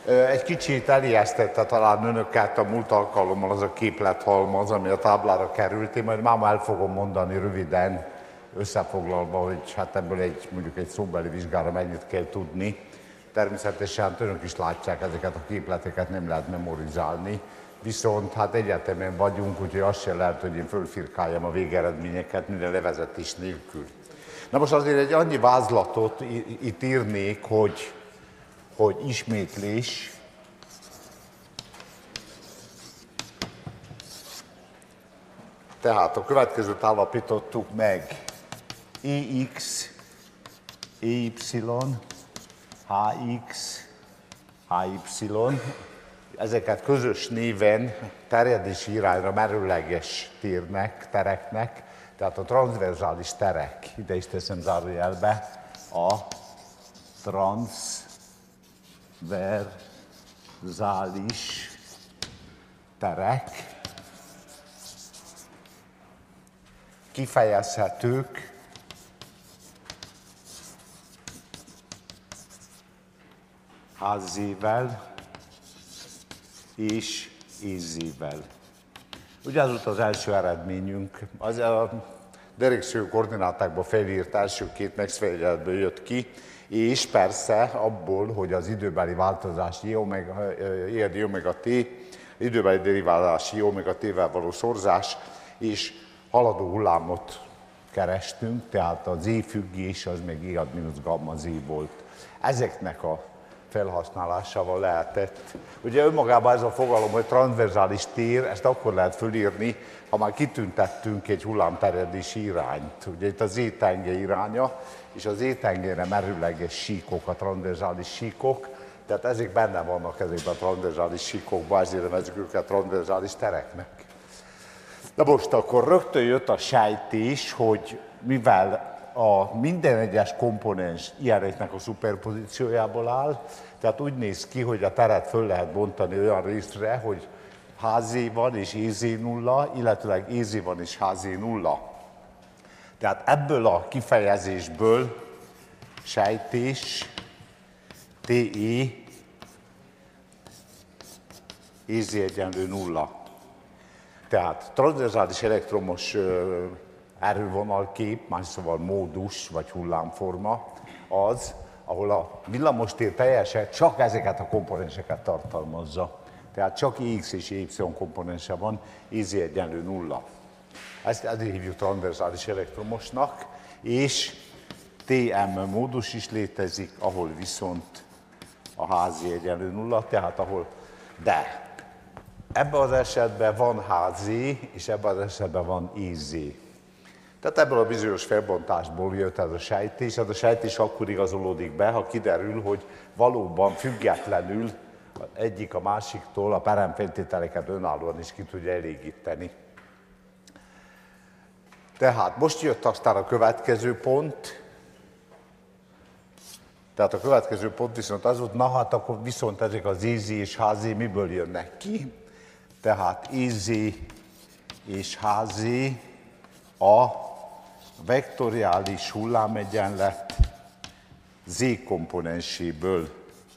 Egy kicsit elijesztette talán önöket a múlt alkalommal az a képlethalmaz, ami a táblára került. Én majd máma el fogom mondani röviden, összefoglalva, hogy hát ebből mondjuk egy szóbeli vizsgára mennyit kell tudni. Természetesen önök is látják ezeket a képleteket, nem lehet memorizálni. Viszont hát egyetemen vagyunk, úgyhogy azt sem lehet, hogy én fölfirkáljam a végeredményeket minden levezetés nélkül. Na most azért egy annyi vázlatot itt írnék, hogy ismétlés, tehát a következőt állapítottuk meg: EX, EY, HX, HY, ezeket közös néven terjedési irányra merőleges tereknek, tehát a transzverzális terek, ide is teszem zárójelbe, a transzverzális terek kifejezhetők HZ-vel és EZ-vel. Ugye ez volt az első eredményünk. Az a derékszögű koordinátákba felírt első két megszféreletből jött ki, és persze abból, hogy az időbeli változás I omega t, időbeli deriválás I omega t-vel való szorzás, és haladó hullámot kerestünk, tehát a Z függés az meg I ad mínusz gamma Z volt. Ezeknek a felhasználásával lehetett. Ugye önmagában ez a fogalom, hogy transzverzális tér, ezt akkor lehet fölírni, ha már kitüntettünk egy hullámterjedési irányt. Ugye itt a Z-tenge iránya, és az Z-tengére merőleges síkok, a transzverzális síkok, tehát ezek benne vannak ezekben a transzverzális síkokban, ezért nevezzük őket transzverzális tereknek. Na most akkor rögtön jött a sejtés, hogy mivel a minden egyes komponens ilyeneknek a szuperpozíciójából áll, tehát úgy néz ki, hogy a teret föl lehet bontani olyan részre, hogy HZ van és EZ nulla, illetőleg EZ van és HZ nulla. Tehát ebből a kifejezésből sejtés TE EZ egyenlő nulla. Tehát transzverzális elektromos erővonalkép, más szóval módus vagy hullámforma az, ahol a villamostér teljesen csak ezeket a komponenseket tartalmazza. Tehát csak X és Y komponense van, EZ egyenlő nulla. Ezt hívjuk transzverzális elektromosnak, és TM módus is létezik, ahol viszont a HZ egyenlő nulla, tehát ahol de. Ebben az esetben van HZ, és ebben az esetben van EZ. Tehát ebből a bizonyos felbontásból jött ez a sejtés. Ez a sejtés akkor igazolódik be, ha kiderül, hogy valóban függetlenül egyik a másiktól a peremfeltételeket önállóan is ki tudja elégíteni. Tehát most jött aztán a következő pont. Tehát a következő pont viszont az volt, na hát akkor viszont ezek az EZ és HZ miből jönnek ki? Tehát EZ és HZ a vektoriális hullámegyenlet Z komponenséből.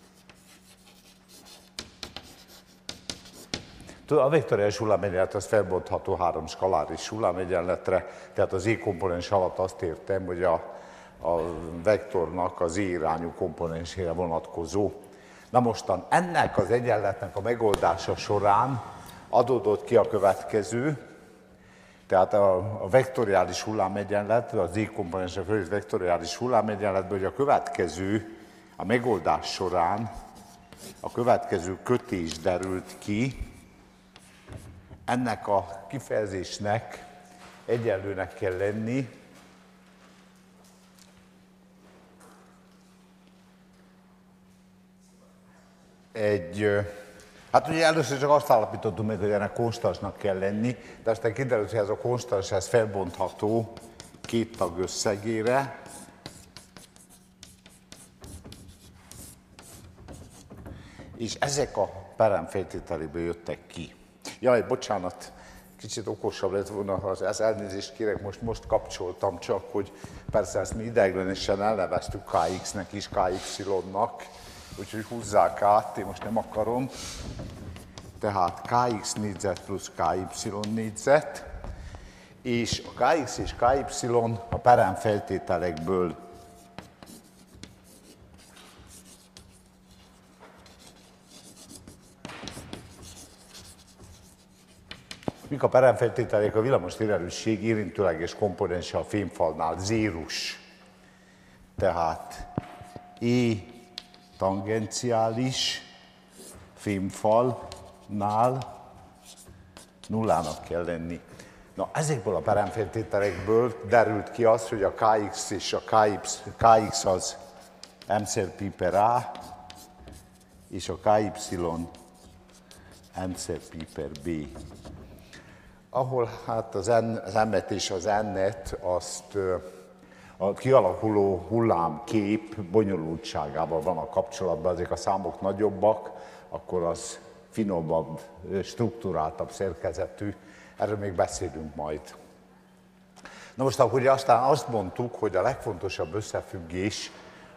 A vektoriális hullámegyenlet az felbontható három skaláris hullámegyenletre, tehát az Z komponens alatt azt értem, hogy a vektornak az Z irányú komponensére vonatkozó. Na mostan ennek az egyenletnek a megoldása során adódott ki a következő, tehát a vektoriális hullámegyenlet, az Z komponensre fölött vektoriális hullámegyenletből, hogy a következő, a megoldás során a következő kötés derült ki, ennek a kifejezésnek egyenlőnek kell lenni hát ugye először csak azt állapítottunk meg, hogy ennek konstansnak kell lenni, de aztán kiderült, hogy ez a konstans ez felbontható két tag összegére. És ezek a peremfeltételéből jöttek ki. Jaj, bocsánat, kicsit okosabb lett volna, ha ezt elnézést kérek, most kapcsoltam csak, hogy persze ezt mi ideiglenesen elneveztük KX-nek is, KY-nak, úgyhogy húzzák át, én most nem akarom. Tehát kx négyzet plusz ky négyzet, és a kx és ky a peremfeltételekből mik a peremfeltételek? A villamos térerősség érintőleges komponense a fémfalnál zérus. Tehát E tangenciális fémfalnál nullának kell lenni. Na, ezekből a peremfeltételekből derült ki az, hogy a Kx és a Kx az m/π/a, és a Ky m/π/b. Ahol hát az m-et és az n-et azt a kialakuló hullámkép bonyolultságával van a kapcsolatban, ezek a számok nagyobbak, akkor az finomabb, struktúráltabb szerkezetű, erről még beszélünk majd. Na most akkor ugye aztán azt mondtuk, hogy a legfontosabb összefüggés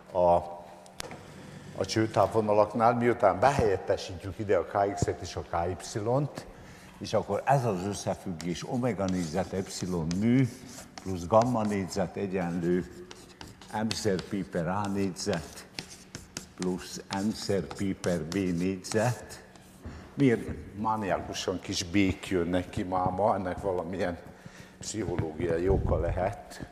a csőtávvonalaknál, miután behelyettesítjük ide a Kx-et és a Ky-t, és akkor ez az összefüggés omega négyzet epsilon mű plusz gamma négyzet egyenlő m/π/a négyzet plusz m/π/b négyzet. Miért mániákusan kis bék jönnek ki máma, ennek valamilyen pszichológiai oka lehet.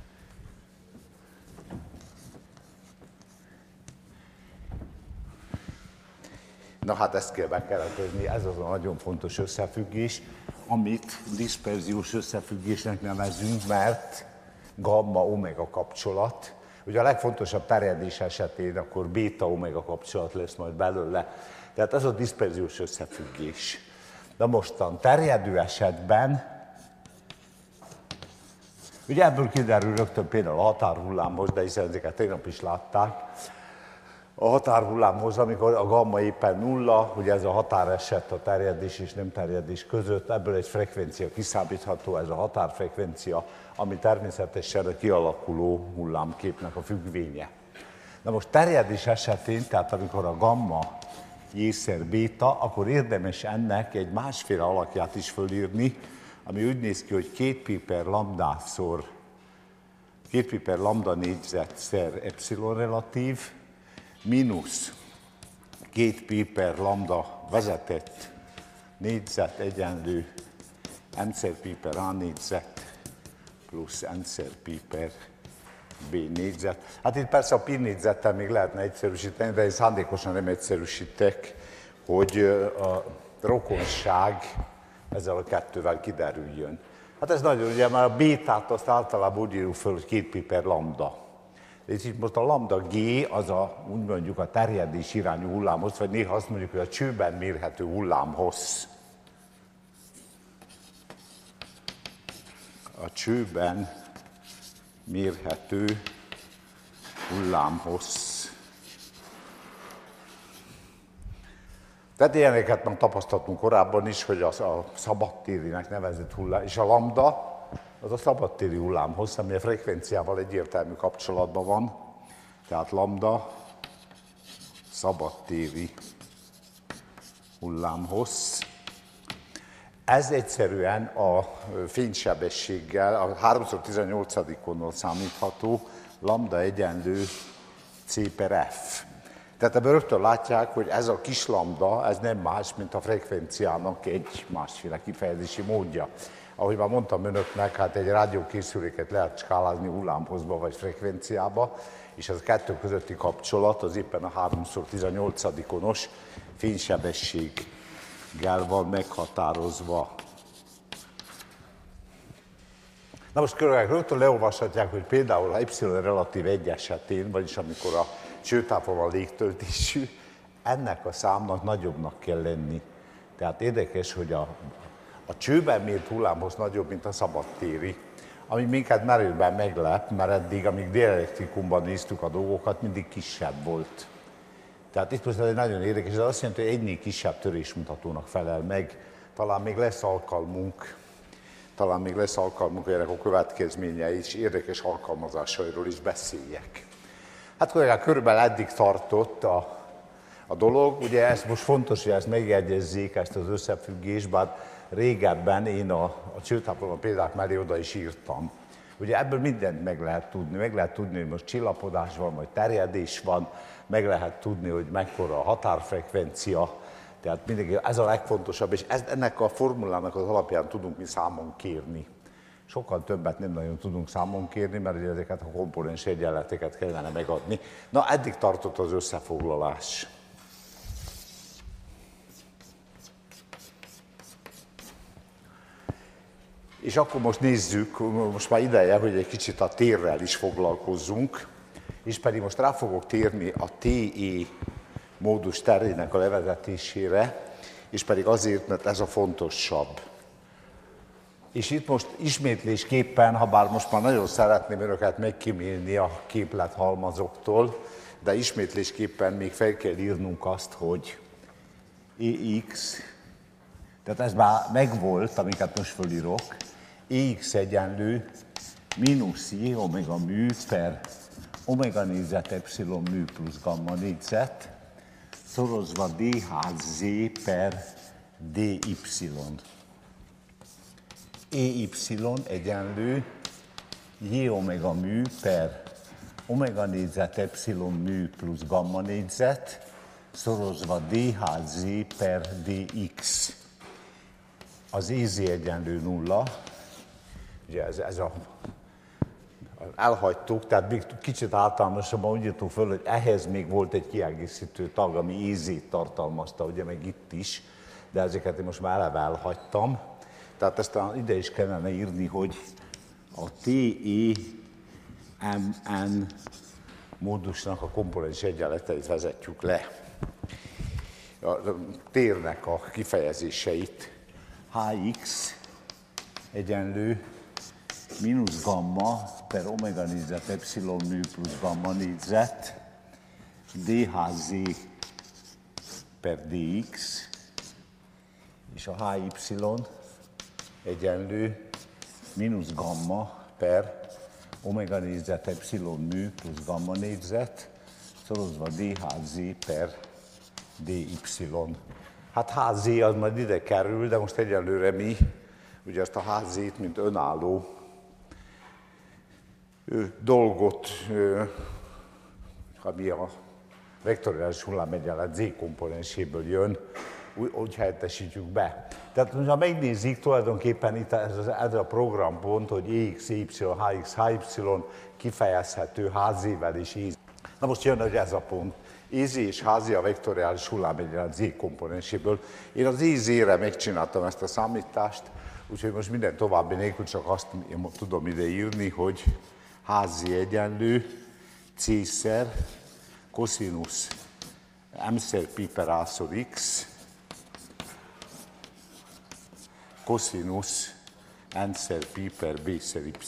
Na hát ezt kell bekeretezni, ez az a nagyon fontos összefüggés, amit diszperziós összefüggésnek nevezünk, mert gamma-omega kapcsolat. Ugye a legfontosabb terjedés esetén akkor béta-omega kapcsolat lesz majd belőle. Tehát ez a diszperziós összefüggés. De mostan terjedő esetben, ugye ebből kiderül rögtön például a határhullámhoz, de hiszen ezeket tegnap is látták, a határhullámhoz, amikor a gamma éppen nulla, ugye ez a határeset a terjedés és nem terjedés között, ebből egy frekvencia kiszámítható, ez a határfrekvencia, ami természetesen a kialakuló hullámképnek a függvénye. Na most terjedés esetén, tehát amikor a gamma J-szer béta, akkor érdemes ennek egy másféle alakját is fölírni, ami úgy néz ki, hogy 2π per lambda négyzet szer epsilon relatív, mínusz 2π per lambda vezetett négyzet egyenlő m/π/a négyzet plusz m/π/b négyzet. Hát itt persze a pi négyzettel még lehetne egyszerűsíteni, de én szándékosan nem egyszerűsítek, hogy a rokonság ezzel a kettővel kiderüljön. Hát ez nagyon, ugye már a bétát azt általában úgy írjuk föl, hogy 2π per lambda. És itt most a lambda G az úgy mondjuk a terjedés irányú hullámhossz, vagy néha azt mondjuk, hogy a csőben mérhető hullámhossz. A csőben mérhető hullámhossz. Tehát ilyeneket már tapasztaltunk korábban is, hogy az a szabadtérinek nevezett hullám, és a lambda az a szabadtéri hullámhossz, ami a frekvenciával egyértelmű kapcsolatban van. Tehát lambda szabadtéri hullámhossz. Ez egyszerűen a fénysebességgel, a 3×18-onról számítható lambda egyenlő C/F. Tehát ebből rögtön látják, hogy ez a kis lambda, ez nem más, mint a frekvenciának egy másféle kifejezési módja. Ahogy már mondtam önöknek, hát egy rádiókészüléket lehet skálázni hullámhosszba vagy frekvenciába, és ez a kettő közötti kapcsolat az éppen a 3×18-onos fénysebességgel van meghatározva. Na most rögtön leolvashatják, hogy például a y relatív 1 esetén, vagyis amikor a csőtávvonal légtöltésű, ennek a számnak nagyobbnak kell lenni. Tehát érdekes, hogy a csőben mért hullámhossz nagyobb, mint a szabadtéri, ami minket merőben meglep, mert eddig, amíg dielektrikumban néztük a dolgokat, mindig kisebb volt. Tehát itt most ez egy nagyon érdekes, ez azt jelenti, hogy egynél kisebb törésmutatónak felel meg. Talán még lesz alkalmunk, hogy ennek a következményei is érdekes alkalmazásairól is beszéljek. Hát kollégák, körülbelül eddig tartott a a dolog. Ugye ez most fontos, hogy ezt megjegyezzék, ezt az összefüggést, bár régebben én a csőtápoló példák mellé oda is írtam. Ugye ebből mindent meg lehet tudni, hogy most csillapodás van, vagy terjedés van, meg lehet tudni, hogy mekkora a határfrekvencia, tehát mindenki, ez a legfontosabb, és ennek a formulának az alapján tudunk mi számon kérni. Sokkal többet nem nagyon tudunk számon kérni, mert ugye ezeket a komponens egyenleteket kellene megadni. Na, eddig tartott az összefoglalás. És akkor most nézzük, most már ideje, hogy egy kicsit a térrel is foglalkozzunk, és pedig most rá fogok térni a TE módus terének a levezetésére, és pedig azért, mert ez a fontosabb. És itt most ismétlésképpen, ha bár most már nagyon szeretném önöket megkímélni a képlethalmazoktól, de ismétlésképpen még fel kell írnunk azt, hogy EX, tehát ez már megvolt, amiket most fölírok, EX egyenlő mínusz J omega mű per omega négyzet epsilon mű plusz gamma négyzet, szorozva DHZ per DY. EY egyenlő J omega mű per omega négyzet epsilon mű plusz gamma négyzet, szorozva DHZ per DX. Az EZ egyenlő nulla, ugye ez a elhagytuk, tehát még kicsit általánosabban úgy írtuk föl, hogy ehhez még volt egy kiegészítő tag, ami EZ-t tartalmazta, ugye meg itt is, de ezeket én most már eleve elhagytam. Tehát ezt ide is kellene írni, hogy a TE-MN módusnak a komponens egyenleteit vezetjük le. A térnek a kifejezéseit. Hx egyenlő mínusz gamma per omega négyzet epsilon mű plusz gamma négyzet DHZ per dx, és a HY egyenlő mínusz gamma per omega négyzet epsilon mű plusz gamma négyzet szorozva DHZ per DY. Hát HZ az majd ide kerül, de most egyelőre mi ugye ezt a HZ-t, mint önálló dolgot, ami a vektoriális hullámegyenlet Z komponenséből jön, úgy helyettesítjük be. Tehát, ha megnézik, tulajdonképpen itt ez a programpont, hogy EX, Y, HX, HY kifejezhető HZ-vel és EZ. Na most jön, hogy ez a pont. EZ és HZ a vektoriális hullámegyenlet Z komponenséből. Én az EZ-re megcsináltam ezt a számítást, úgyhogy most minden további nélkül csak azt tudom ide írni, hogy HZ egyenlő C-szer koszinusz M-szer pi per A-szor X koszinusz N-szer pi per B-szer Y.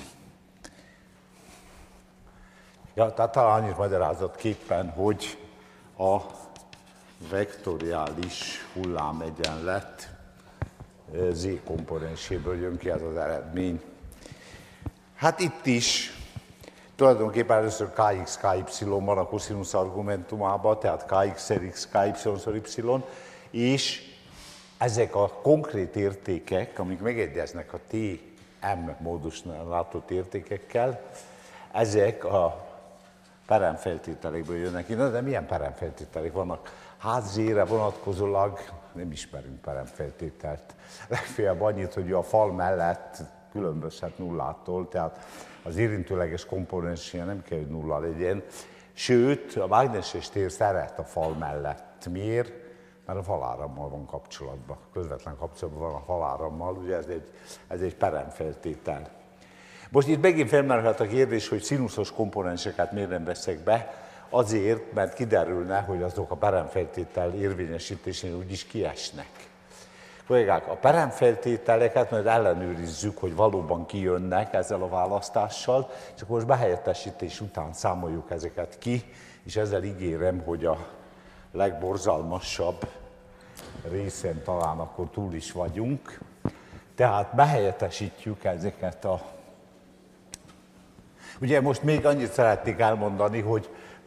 Ja, tehát talán annyit magyarázatképpen, hogy a vektoriális hullámegyenlet Z komponenséből jön ki ez az eredmény. Hát itt is tulajdonképpen először Kx, Ky van a koszinusz argumentumában, tehát Kx-szer X, Ky-szor Y, és ezek a konkrét értékek, amik megegyeznek a Tm módusnál látott értékekkel, ezek a peremfeltételekből jönnek ki. Na, de milyen peremfeltételek vannak? HZ-re vonatkozólag nem ismerünk peremfeltételt. Legfeljebb annyit, hogy a fal mellett különbözhet nullától, tehát az érintőleges komponensje nem kell, hogy nulla legyen. Sőt, a mágneses tér szeret a fal mellett. Miért? Mert a falárammal van kapcsolatban. Közvetlen kapcsolatban van a falárammal, ugye ez egy peremfeltétel. Most itt megint felmerülhet a kérdés, hogy színuszos komponenseket miért nem veszek be, azért, mert kiderülne, hogy azok a peremfeltétel érvényesítésén úgyis kiesnek. Kollégák, a peremfeltételeket majd ellenőrizzük, hogy valóban kijönnek ezzel a választással, és akkor most behelyettesítés után számoljuk ezeket ki, és ezzel ígérem, hogy a legborzalmasabb részen talán akkor túl is vagyunk. Tehát behelyettesítjük ezeket a... Ugye most még annyit szeretnék elmondani, hogy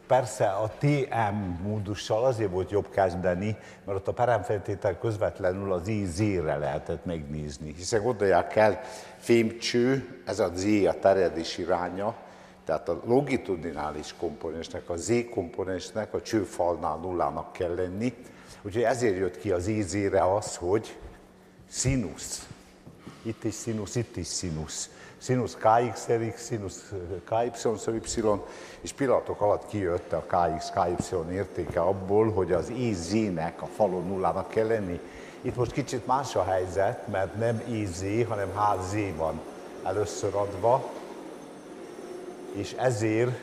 persze a TM módussal azért volt jobb kezdeni, mert ott a peremfeltétel közvetlenül az Z-re lehetett megnézni. Hiszen gondolják el, fémcső, ez a Z a terjedés iránya, tehát a longitudinális komponensnek, a Z komponensnek a csőfalnál nullának kell lenni. Úgyhogy ezért jött ki az IZ-re az, hogy színusz. Itt is színusz, itt is színusz. Színusz KX-X, színusz KY-Y, és pillanatok alatt kijött a KX-KY értéke abból, hogy az IZ-nek a falon nullának kell lenni. Itt most kicsit más a helyzet, mert nem IZ, hanem HZ van először adva, és ezért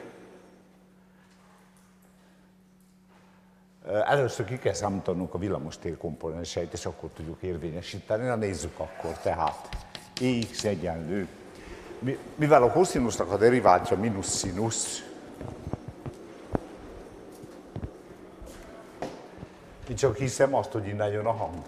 először ki kell számítanunk a villamostér komponenseit, és akkor tudjuk érvényesíteni. Na nézzük akkor, tehát EX egyenlő. Mivel a koszinusznak a deriváltja mínusz színusz, így csak hiszem azt, hogy innen jön a hang.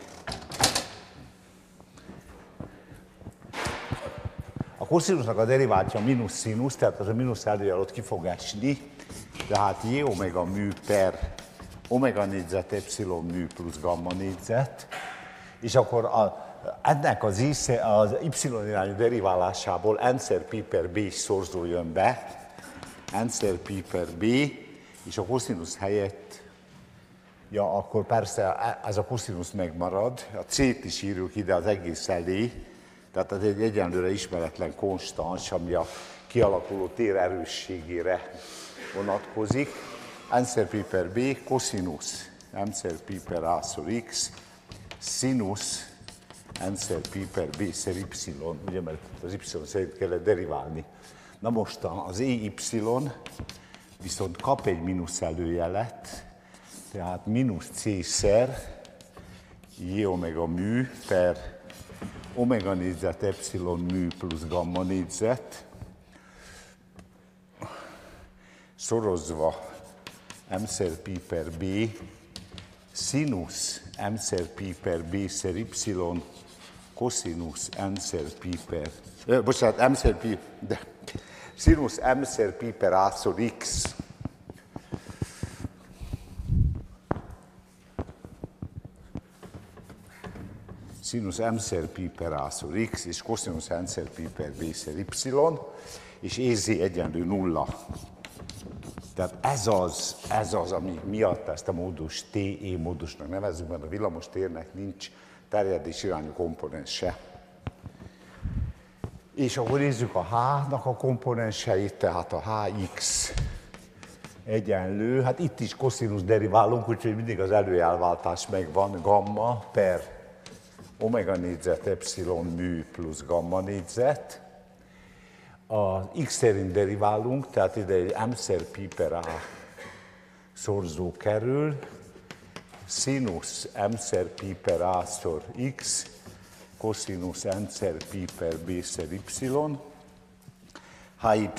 A koszinusznak a deriváltja mínusz színusz, tehát az a mínusz előjel ott ki fog esni, tehát J omega mű per omega négyzet epsilon mű plusz gamma négyzet, és akkor ennek az y irányú deriválásából n-szer pi per b szorzó jön be, n-szer pi per b, és a koszinusz helyett, ja, akkor persze ez a koszinusz megmarad, a c-t is írjuk ide az egész elé, tehát ez egy egyenlőre ismeretlen konstans, ami a kialakuló tér erősségére vonatkozik. n-szer pi per b, koszinusz m-szer pi per a-szor x, színusz n-szer pi per b-szer y, ugye, mert az y szerint kellett deriválni. Na mostan az EY viszont kap egy mínusz előjelet, tehát mínusz c-szer j omega mű per omega négyzet epsilon mű plusz gamma négyzet, szorozva m-szer pi per b, színusz m-szer pi per b-szer y, koszinusz n-szer pi per, bocsánat, m-szer pi, de színusz m-szer pi per a-szor x, színusz m-szer pi per a-szor x, és koszinusz n-szer pi per b-szer y, és EZ egyenlő nulla. Tehát ez az, ami miatt ezt a módus TE módusnak nevezzük, mert a villamos térnek nincs terjedés irányú komponense. És akkor nézzük a H-nak a komponenseit, tehát a HX egyenlő, hát itt is koszinusz deriválunk, úgyhogy mindig az előjelváltás megvan, gamma per omega négyzet epsilon mű plusz gamma négyzet. Az x szerint deriválunk, tehát ide egy m-szer pi per a szorzó kerül, színusz m-szer pi per a-szor x, koszinusz n-szer pi per b-szer y, hy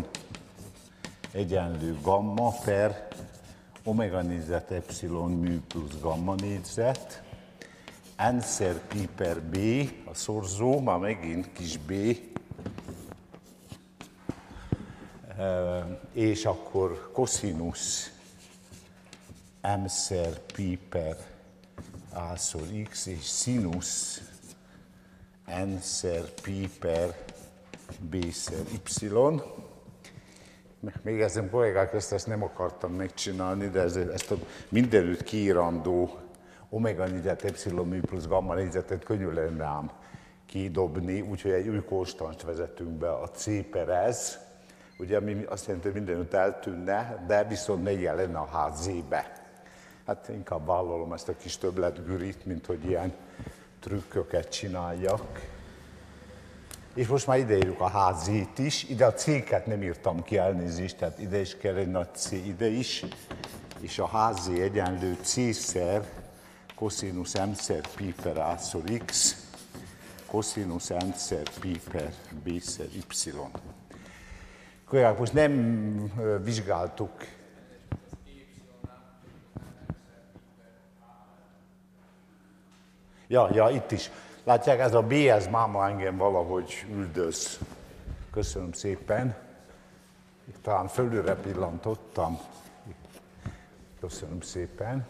egyenlő gamma per omega négyzet epsilon mű plusz gamma négyzet, n-szer pi per b, a szorzó, már megint kis b, és akkor koszinusz m-szer pi per a-szor x, és színusz n-szer pi per b-szer y. Még ezen kollégák ezt nem akartam megcsinálni, de ezt a mindenütt kiírandó omega négyzet epsilon mű plusz gamma négyzetet könnyű lenne ám kidobni, úgyhogy egy új konstanst vezetünk be, a c per s, ugye, ami azt jelenti, hogy mindenütt eltűnne, de viszont ne jelenne a HZ-be. Hát inkább vállalom ezt a kis többletgürit, mint hogy ilyen trükköket csináljak. És most már ide írjuk a HZ-t is, ide a C-ket nem írtam ki, elnézést, tehát ide is kell egy nagy C, ide is, és a HZ egyenlő C-szer koszinusz m-szer pi per a-szor x, koszinusz n-szer pi per b-szer y. Kollégák, most nem vizsgáltuk. Ja, itt is. Látják, ez a B, ez máma engem valahogy üldöz. Köszönöm szépen. Talán fölülre pillantottam. Köszönöm szépen.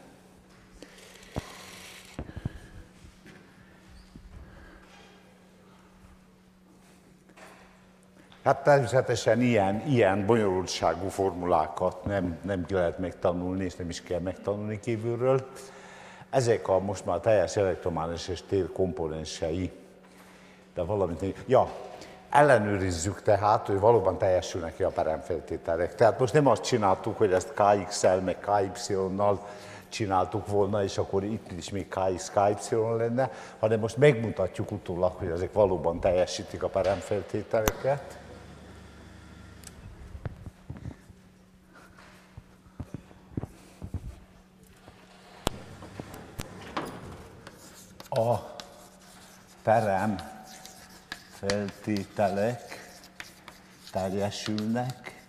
Hát természetesen ilyen bonyolultságú formulákat nem lehet megtanulni, és nem is kell megtanulni kívülről. Ezek a most már teljes elektromágneses tér komponensei. De valamit... Ja, ellenőrizzük tehát, hogy valóban teljesülnek-e a peremfeltételek. Tehát most nem azt csináltuk, hogy ezt KX-el, meg KY-nal csináltuk volna, és akkor itt is még KX, KY lenne, hanem most megmutatjuk utólag, hogy ezek valóban teljesítik a peremfeltételeket. A perem feltételek teljesülnek.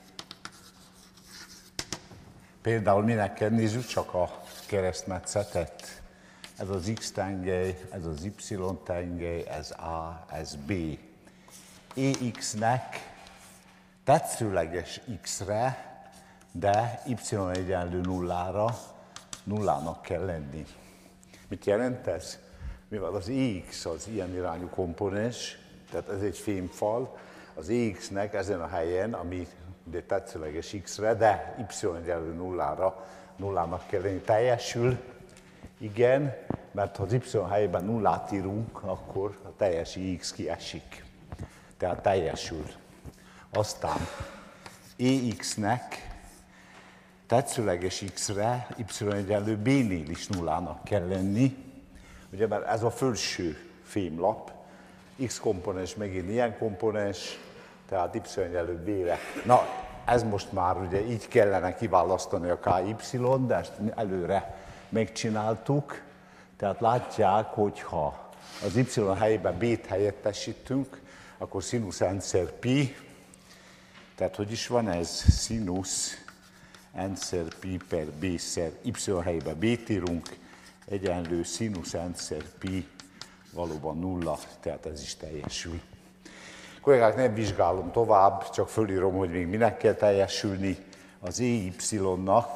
Például minek kell nézzük csak a keresztmetszetet. Ez az X tengely, ez az Y tengely, ez A, ez B. EX-nek tetszőleges X-re, de Y egyenlő nullára nullának kell lenni. Mit jelent ez? Mivel az EX az ilyen irányú komponens, tehát ez egy fémfal, az EX-nek ezen a helyen, ami de tetszőleges X-re, de Y egyenlő nullának kell lenni. Teljesül? Igen, mert ha az Y helyében nullát írunk, akkor a teljes EX kiesik. Tehát teljesül. Aztán EX-nek tetszőleges X-re, Y egyenlő B-nél is nullának kell lenni. Ugye, mert ez a felső fémlap, X komponens megint ilyen komponens, tehát Y egyenlő B-re. Na, ez most már ugye így kellene kiválasztani a KY, de ezt előre megcsináltuk. Tehát látják, hogy ha az Y helyében B-t helyettesítünk, akkor sinus n-szer pi, tehát hogy is van ez? Sinus n-szer pi per B-szer Y helyében B-t írunk, egyenlő sinus n-szer pi valóban nulla, tehát ez is teljesül. Kollégák, nem vizsgálom tovább, csak fölírom, hogy még minek kell teljesülni az EY-nak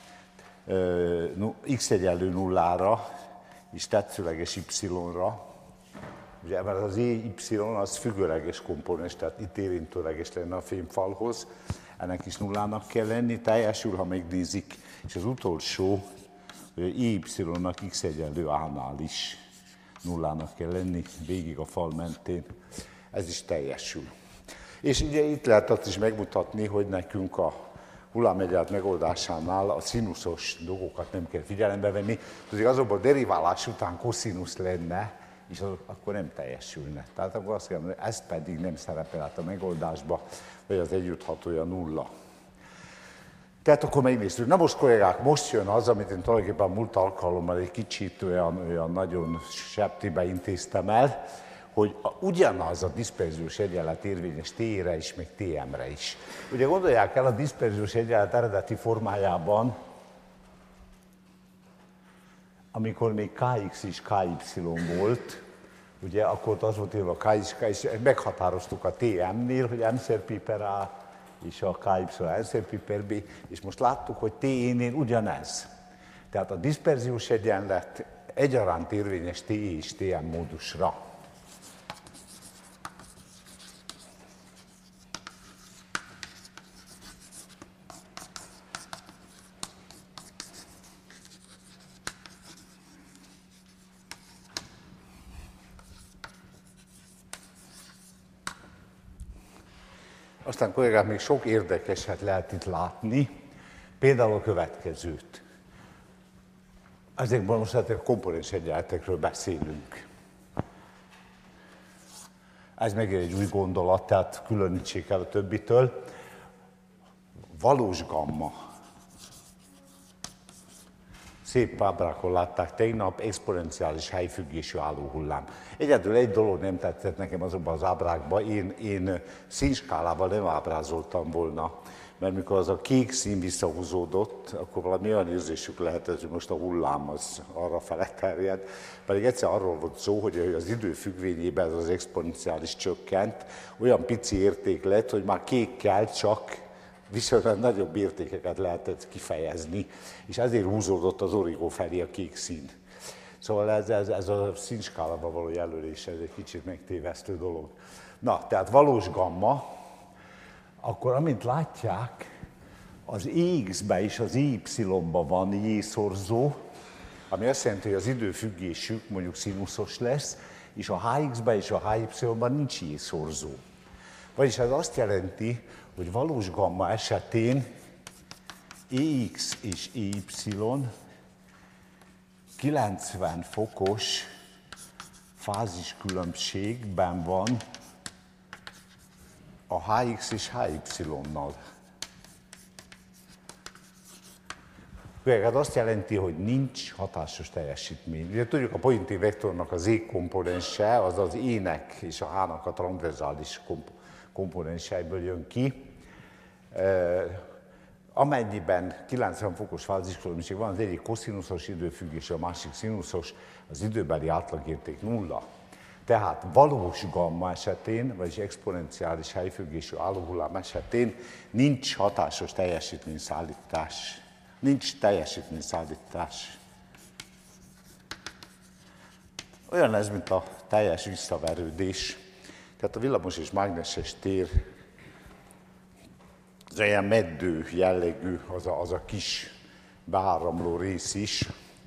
X egyenlő nullára és tetszőleges Y-ra. Ugye, mert az EY az függőleges komponens, tehát itt érintőleges lenne a fémfalhoz, ennek is nullának kell lenni, teljesül, ha megnézik, és az utolsó, hogy EY-nak X egyenlő A-nál is nullának kell lenni, végig a fal mentén, ez is teljesül. És ugye itt lehet azt is megmutatni, hogy nekünk a hullámegyenlet megoldásánál a színuszos dolgokat nem kell figyelembe venni, tehát azonban a deriválás után koszinusz lenne, és akkor nem teljesülne. Tehát akkor azt kell mondani, ez pedig nem szerepel a megoldásba, vagy az együtthatója nulla. Tehát akkor megnéztük. Na most kollégák, most jön az, amit én tulajdonképpen múlt alkalommal egy kicsit olyan nagyon septibe intéztem el, hogy ugyanaz a diszperziós egyenlet érvényes T-re is, meg Tm-re is. Ugye gondolják el, a diszperziós egyenlet eredeti formájában, amikor még Kx és Ky volt, ugye akkor az volt írva a K és meghatároztuk a Tm-nél, hogy m-szer pi per A és a Ky n-szer pi per B, és most láttuk, hogy Te-nél ugyanez. Tehát a diszperziós egyenlet egyaránt érvényes Te és Tm módusra. Aztán kollégák, még sok érdekeset lehet itt látni, például a következőt. Ezekben most a komponens egyenletekről beszélünk. Ez megint egy új gondolat, tehát különítsék el a többitől. Valós gamma. Szép ábrákon látták tegnap, exponenciális helyfüggésű állóhullám. Egyedül egy dolog nem tetszett nekem azokban az ábrákban, én színskálával nem ábrázoltam volna, mert mikor az a kék szín visszahúzódott, akkor valami olyan érzésük lehetett, hogy most a hullám az arra fele terjed. Pedig egyszer arról volt szó, hogy az idő függvényében ez az exponenciális csökkent, olyan pici érték lett, hogy már kékkel csak viszonylag nagyobb értékeket lehetett kifejezni, és ezért húzódott az origó felé a kék szín. Szóval ez a színskálában való jelölés, ez egy kicsit megtévesztő dolog. Na, tehát valós gamma, akkor amint látják, az EX-be és az EY-ba van J-szorzó, ami azt jelenti, hogy az időfüggésük mondjuk színuszos lesz, és a HX-ben és a HY-ban nincs J-szorzó. Vagyis ez azt jelenti, hogy valós gamma esetén EX és EY 90 fokos fáziskülönbségben van a HX és HY-nal. Ez azt jelenti, hogy nincs hatásos teljesítmény. Ugye tudjuk, a pozitív vektornak az Z-komponense, az az E-nek és a H-nak a transzverzális komponenseiből jön ki. Amennyiben 90 fokos fáziskülönbség van, az egyik koszinuszos időfüggés, a másik színuszos, az időbeli átlagérték nulla. Tehát valós gamma esetén, vagyis exponenciális helyfüggésű állóhullám esetén nincs hatásos teljesítményszállítás. Nincs teljesítményszállítás. Olyan ez, mint a teljes visszaverődés. Tehát a villamos és mágneses tér az ilyen meddő jellegű, az a kis beáramló rész is.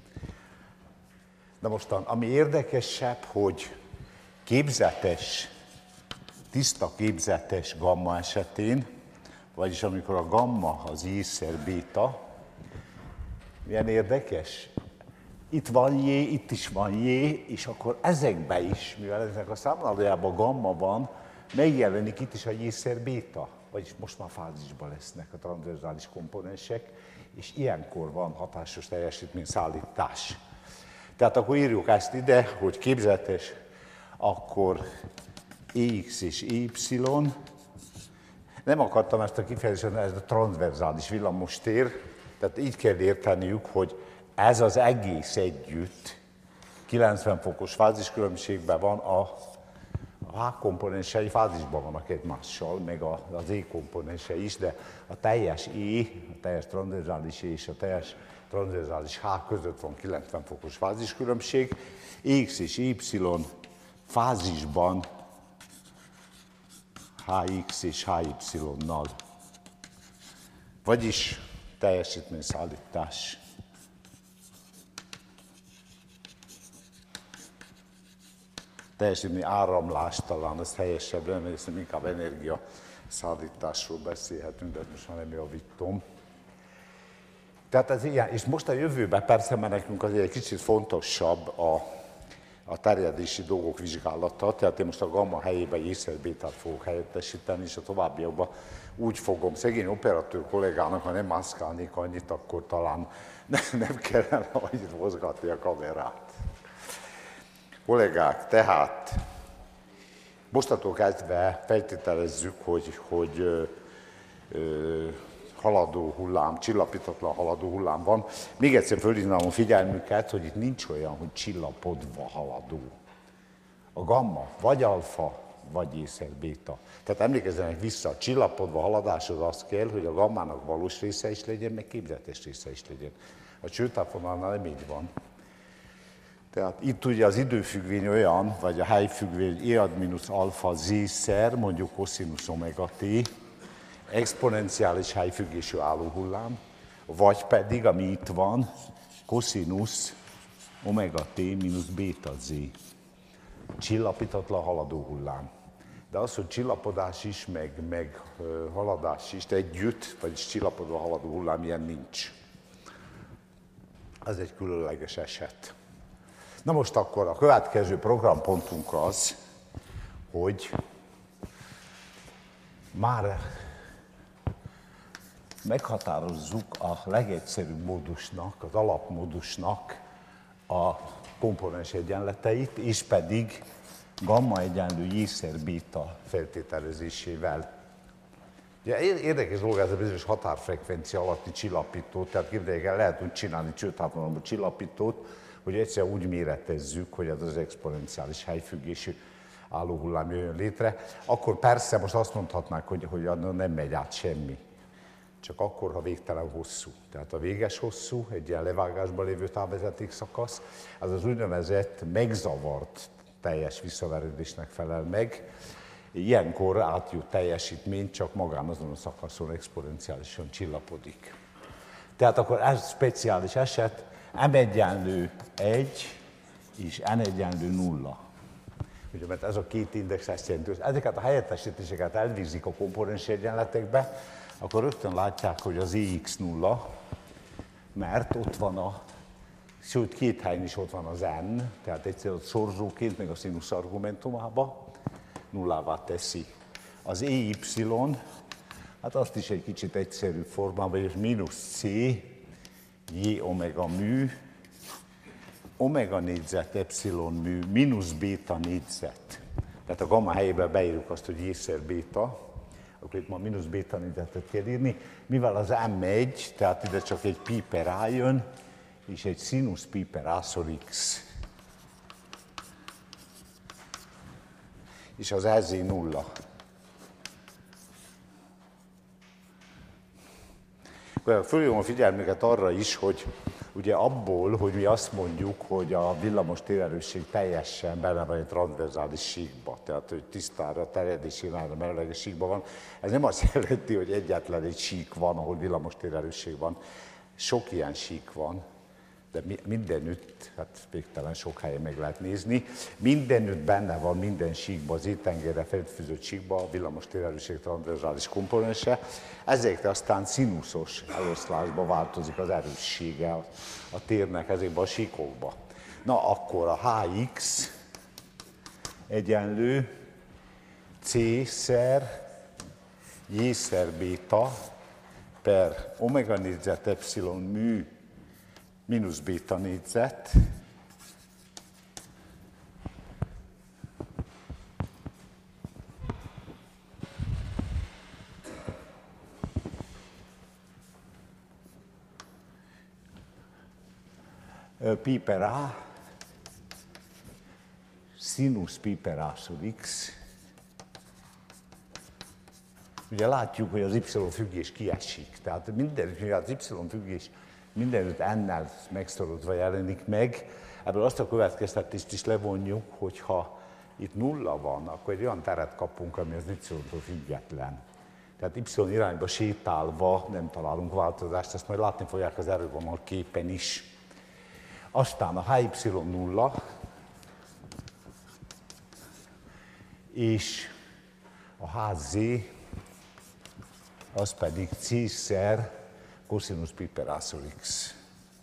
De mostan, ami érdekesebb, hogy képzetes, tiszta képzetes gamma esetén, vagyis amikor a gamma az J-szer béta, milyen érdekes? Itt van J, itt is van J, és akkor ezekben is, mivel ezek a számlálójában gamma van, megjelenik itt is a J-szer béta, vagyis most már fázisban lesznek a transzverzális komponensek, és ilyenkor van hatásos teljesítményszállítás. Tehát akkor írjuk ezt ide, hogy képzetes, akkor EX és EY. Nem akartam ezt a kifejezést, ez a transzverzális villamostér, tehát így kell érteniük, hogy ez az egész együtt 90 fokos fáziskülönbségben van, a H komponensei fázisban vannak egymással, meg az E komponense is, de a teljes E, a teljes transzverzális E és a teljes transzverzális H között van 90 fokos fáziskülönbség. X és Y fázisban HX és HY-nal. Vagyis teljesítményszállítás. Teljesítmény áramlás talán, ez helyesebb lenne, hiszen inkább energiaszállításról beszélhetünk, de most már nem javítom. Tehát ez ilyen, és most a jövőben persze, mert nekünk azért egy kicsit fontosabb a terjedési dolgok vizsgálata, tehát én most a gamma helyében J-szer bétát fogok helyettesíteni, és a továbbiakban úgy fogom, szegény operatőr kollégának, ha nem mászkálnék annyit, akkor talán nem kellene annyit mozgatni a kamerát. Kollégák, tehát mostantól kezdve feltételezzük, hogy haladó hullám, csillapítatlan haladó hullám van. Még egyszer fölhívnám a figyelmüket, hogy itt nincs olyan, hogy csillapodva haladó. A gamma vagy alfa, vagy J-szer béta. Tehát emlékezzenek vissza, a csillapodva haladáshoz az kell, hogy a gammának valós része is legyen, meg képzetes része is legyen. A csőtávonalnál nem így van. Tehát itt ugye az időfüggvény olyan, vagy a helyfüggvény E-alfa Z-szer, mondjuk koszinusz omega t, exponenciális helyfüggésű állóhullám, vagy pedig, ami itt van, koszinusz omega t mínusz béta z. Csillapítatlan haladó hullám. De az, hogy csillapodás is, meg haladás is együtt, vagyis csillapodva haladó hullám, ilyen nincs. Ez egy különleges eset. Na most akkor a következő programpontunk az, hogy már meghatározzuk a legegyszerűbb módusnak, az alapmódusnak a komponens egyenleteit, és pedig gamma egyenlő J-szer béta feltételezésével. Ugye érdekes dolog ez a bizonyos határfrekvencia alatti csillapítót, tehát képzeljék el, lehet úgy csinálni csőtávonalban csillapítót, hogy egyszer úgy méretezzük, hogy ez az exponenciális helyfüggésű állóhullám jöjjön létre, akkor persze most azt mondhatnák, hogy nem megy át semmi. csak akkor, ha végtelen hosszú. Tehát a véges hosszú, egy ilyen levágásban lévő távvezeték szakasz, az az úgynevezett megzavart teljes visszaverődésnek felel meg. Ilyenkor átjut teljesítmény, csak magán azon a szakaszon exponenciálisan csillapodik. Tehát akkor ez speciális eset, m egyenlő 1 és n egyenlő 0. Ugye, mert ez a két index ezt jelenti, hogy ezeket a helyettesítéseket elvégzik a komponens egyenletekbe, akkor rögtön látják, hogy az EX 0, mert ott van sőt két helyen is ott van az n, tehát egyszerűen szorzóként, meg a színusz argumentumába nullává teszi. Az EY, hát azt is egy kicsit egyszerűbb formában, hogy mínusz C, J omega mű, omega négyzet epsilon mű, mínusz béta négyzet. Tehát a gamma helyében beírjuk azt, hogy J-szer béta, akkor itt ma mínusz béta négyzetet kell írni. Mivel az M1, tehát ide csak egy pi per A jön, és egy színusz pi per A-szor X. És az EZ 0. Fölhívom a figyelmüket arra is, hogy ugye abból, hogy mi azt mondjuk, hogy a villamos térerősség teljesen benne van egy transzverzális síkba, tehát hogy tisztára, terjedési irányra merőleges síkban van, ez nem azt jelenti, hogy egyetlen egy sík van, ahol villamos térerősség van. Sok ilyen sík van, de mindenütt, hát végtelen sok helyen meg lehet nézni, mindenütt benne van minden síkban, az étengelyre felfűzött síkban a villamos térerősség transzverzális komponense, ezekre aztán színuszos eloszlásba változik az erőssége a térnek ezekben a síkokba. Na akkor a Hx egyenlő C-szer J-szer béta per omega négyzet epsilon mű mínusz béta négyzet pi per A színusz pi per A-szor X. Ugye látjuk, hogy az Y függés kiesik, tehát mindenütt, az Y függés mindenütt n-nel megszorozva jelenik meg. Ebből azt a következtetést is levonjuk, hogy ha itt nulla van, akkor egy olyan teret kapunk, ami az Y-tól független. Tehát Y irányba sétálva nem találunk változást, ezt majd látni fogják az erővonal képen is. Aztán a HY 0 és a HZ az pedig C-szer cosinusz pi per A-szor X.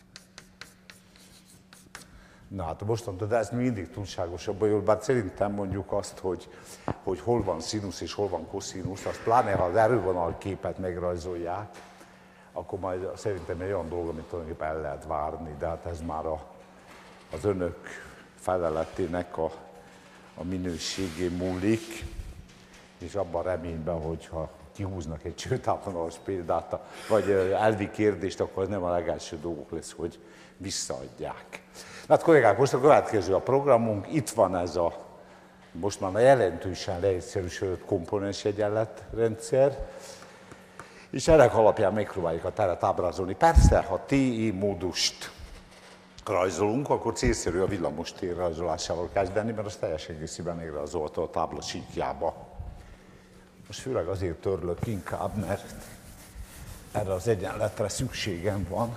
Na hát mostantól, de ez mindig túlságosabb, jól, bár szerintem mondjuk azt, hogy hol van színusz és hol van koszinusz, azt pláne ha az erővonal képet megrajzolják, akkor majd szerintem egy olyan dolog, amit tulajdonképpen el lehet várni, de hát ez már az önök feleletének a minőségén múlik, és abban reményben, hogyha kihúznak egy csőtávonalas példát, vagy elvi kérdést, akkor ez nem a legelső dolgok lesz, hogy visszaadják. Hát kollégák, most a következő a programunk, itt van ez a most már jelentősen leegyszerűsödött komponens egyenletrendszer, és ennek alapján megpróbáljuk a teret ábrázolni. Persze, ha TI módust rajzolunk, akkor célszerű a villamos tér rajzolásával kezdeni, mert az teljes egészében megrajzolta a tábla síkjába. Most főleg azért törlök inkább, mert erre az egyenletre szükségem van.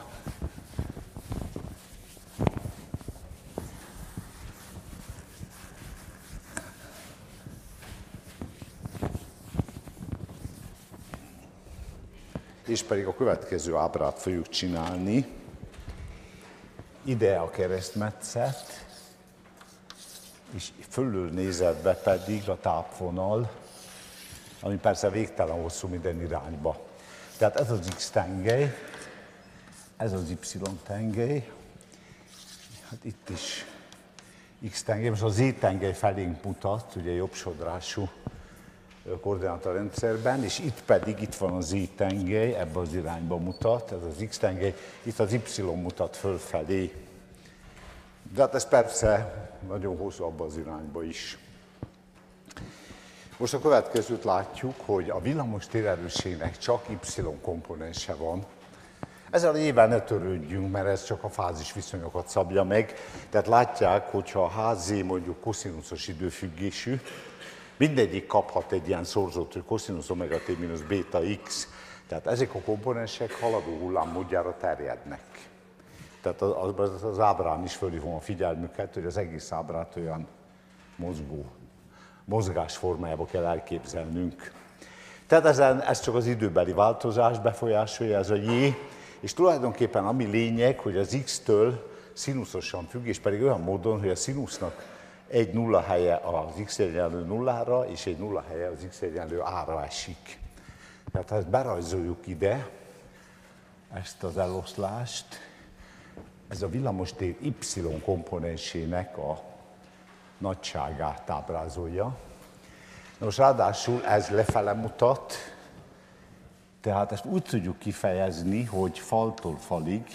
És pedig a következő ábrát fogjuk csinálni. Ide a keresztmetszet, és fölül nézetbe pedig a tápvonal, ami persze végtelen hosszú minden irányba. Tehát ez az X-tengely, ez az Y-tengely, hát itt is X-tengely, most a Z-tengely felénk mutat, ugye jobb sodrású koordinátorrendszerben, és itt van a Z-tengely, ebbe az irányba mutat, ez az X-tengely, itt az Y mutat fölfelé. De hát ez persze nagyon hosszú abba az irányba is. Most a következőt látjuk, hogy a villamos térerősségnek csak Y komponense van. Ezzel nyilván ne törődjünk, mert ez csak a fázis viszonyokat szabja meg. Tehát látják, hogyha a HZ mondjuk koszinuszos időfüggésű, mindegyik kaphat egy ilyen szorzót, hogy koszinusz omega t mínusz beta x. Tehát ezek a komponensek haladó hullámmódjára terjednek. Tehát az ábrán is fölhívom a figyelmüket, hogy az egész ábrát olyan mozgás formájába kell elképzelnünk. Tehát ez csak az időbeli változást befolyásolja, ez a J, és tulajdonképpen ami lényeg, hogy az X-től színuszosan függ, és pedig olyan módon, hogy a színusznak egy nulla helye az X egyenlő nullára, és egy nulla helye az X egyenlő A-ra esik. Tehát ha ezt berajzoljuk ide, ezt az eloszlást, ez a villamostér Y komponensének a nagyságát ábrázolja. Most ráadásul ez lefele mutat, tehát ezt úgy tudjuk kifejezni, hogy faltól falig.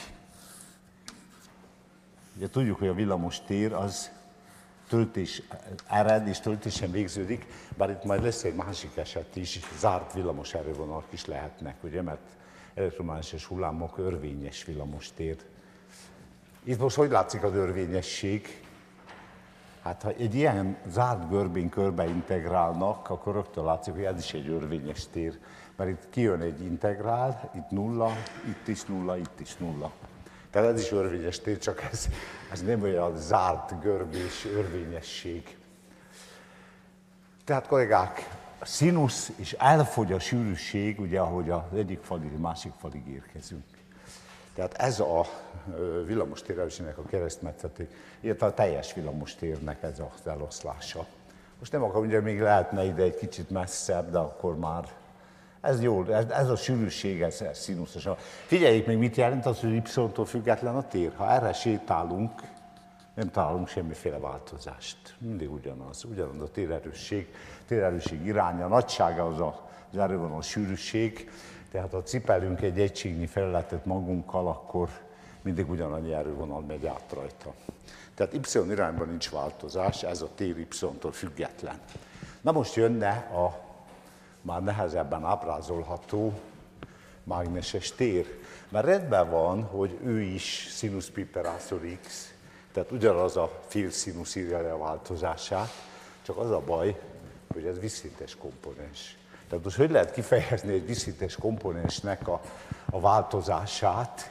Ugye tudjuk, hogy a villamostér az töltés ered és töltésen végződik, bár itt majd lesz egy másik eset is, zárt villamos erővonalak is lehetnek, ugye, mert elektromágneses hullámok örvényes villamostér. Itt most hogy látszik az örvényesség? Hát ha egy ilyen zárt görbén körbe integrálnak, akkor rögtön látszik, hogy ez is egy örvényes tér. Mert itt kijön egy integrál, itt nulla, itt is nulla, itt is nulla. Tehát ez is örvényes tér, csak ez nem olyan zárt görbés örvényesség. Tehát kollégák, a színusz és elfogy a sűrűség, ugye ahogy az egyik falig, a másik falig érkezünk. Tehát ez a villamostérerőségnek a keresztmetszeté, illetve a teljes villamostérnek ez az eloszlása. Most nem akarom, ugye még lehetne ide egy kicsit messzebb, de akkor már ez jó, ez a sűrűség, ez színuszos. Figyeljék meg, mit jelent az, hogy Y-tól független a tér. Ha erre sétálunk, nem találunk semmiféle változást. Mindig ugyanaz a térerősség iránya, a nagysága az erővonal sűrűség. Tehát ha cipelünk egy egységnyi felületet magunkkal, akkor mindig ugyanannyi erővonal megy át rajta. Tehát Y irányban nincs változás, ez a tér Y-tól független. Na most jönne a már nehezebben ábrázolható mágneses tér. Mert rendben van, hogy ő is sinus pi per A szor X, tehát ugyanaz a félszínusz írja le a változását, csak az a baj, hogy ez vízszintes komponens. Tehát most hogy lehet kifejezni egy vízszintes komponensnek a változását?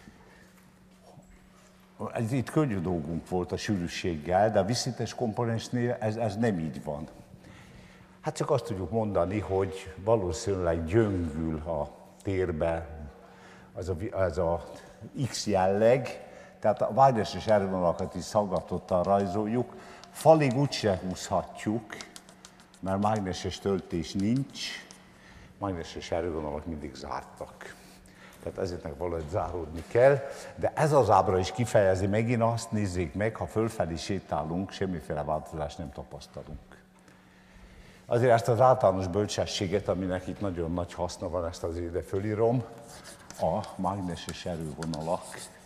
Itt könnyű dolgunk volt a sűrűséggel, de a vízszintes komponensnél ez nem így van. Hát csak azt tudjuk mondani, hogy valószínűleg gyöngül a térbe az a X jelleg, tehát a mágneses erővonalakat is szaggatottan rajzoljuk. Falig úgyse húzhatjuk, mert mágneses töltés nincs, mágneses erővonalak mindig zártak. Tehát ezeknek valahogy záródni kell, de ez az ábra is kifejezi megint azt, nézzék meg, ha fölfelé sétálunk, semmiféle változást nem tapasztalunk. Azért ezt az általános bölcsességet, aminek itt nagyon nagy haszna van, ezt azért ide fölírom, a mágneses erővonalak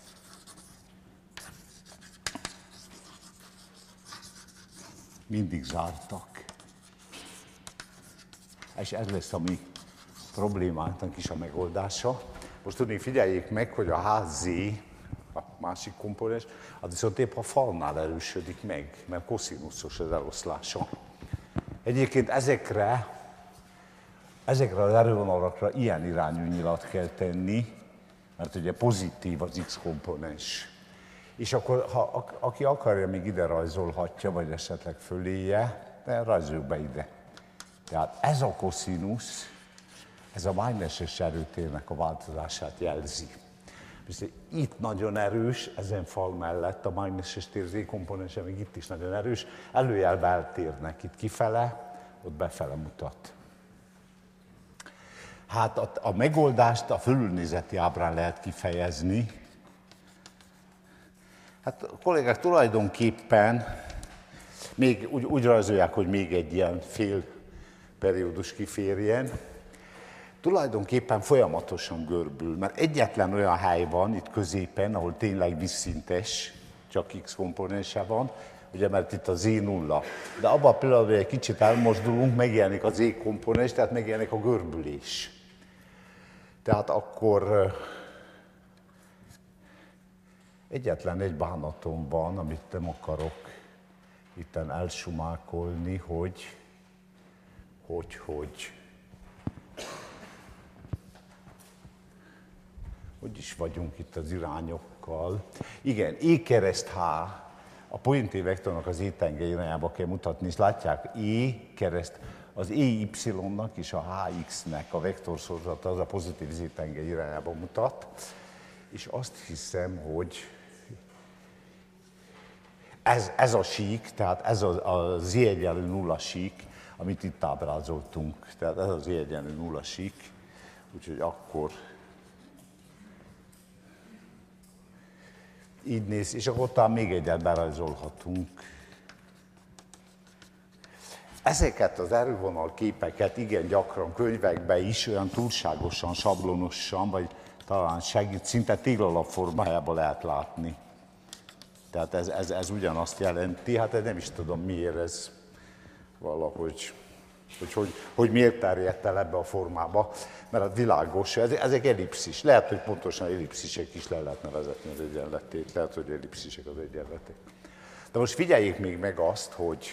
mindig zártak. És ez lesz a mi problémánknak is a megoldása. Most tudni, figyeljék meg, hogy a HZ, a másik komponens, az viszont épp a falnál erősödik meg, mert koszinuszos az eloszlása. Egyébként ezekre az erővonalakra ilyen irányú nyilat kell tenni, mert ugye pozitív az X komponens. És akkor, aki akarja, még ide rajzolhatja, vagy esetleg föléje, de rajzoljuk be ide. Tehát ez a koszinusz, ez a mágneses erőtérnek a változását jelzi. Viszont itt nagyon erős, ezen fal mellett a mágneses tér Z komponense még itt is nagyon erős, előjelbe eltérnek itt kifele, ott befele mutat. Hát a megoldást a fölülnézeti ábrán lehet kifejezni. Hát a kollégák tulajdonképpen még úgy rajzolják, hogy még egy ilyen fél periódus kiférjen. Tulajdonképpen folyamatosan görbül, mert egyetlen olyan hely van itt középen, ahol tényleg vízszintes, csak X komponense van, ugye, mert itt a Z0. De abban a pillanatban, hogy egy kicsit elmozdulunk, megjelenik a Z-komponens, tehát megjelenik a görbülés. Tehát akkor egyetlen egy bánatom van, amit nem akarok itten elsumákolni, hogy is vagyunk itt az irányokkal. Igen, E-kereszt H, a pointé vektornak az E-tenge irányába kell mutatni, és látják, E-kereszt az EY-nak és a HX-nek a vektorszorzata az a pozitív Z-tenge irányába mutat, és azt hiszem, hogy ez a sík, tehát ez a Z egyenlő nulla sík, amit itt ábrázoltunk, tehát ez az Z egyenlő nulla sík, úgyhogy akkor így néz, és akkor talán még egyet berajzolhatunk. Ezeket az erővonal képeket igen gyakran könyvekben is olyan túlságosan, sablonosan, vagy talán szinte téglalap formájában lehet látni. Tehát ez ugyanazt jelenti, hát nem is tudom miért ez valahogy, hogy miért terjedt el ebbe a formába, mert hát világos, ezek ellipszis. Lehet, hogy pontosan ellipszisek is le lehetne vezetni az egyenletét, lehet, hogy ellipszisek az egyenletét. De most figyeljék még meg azt, hogy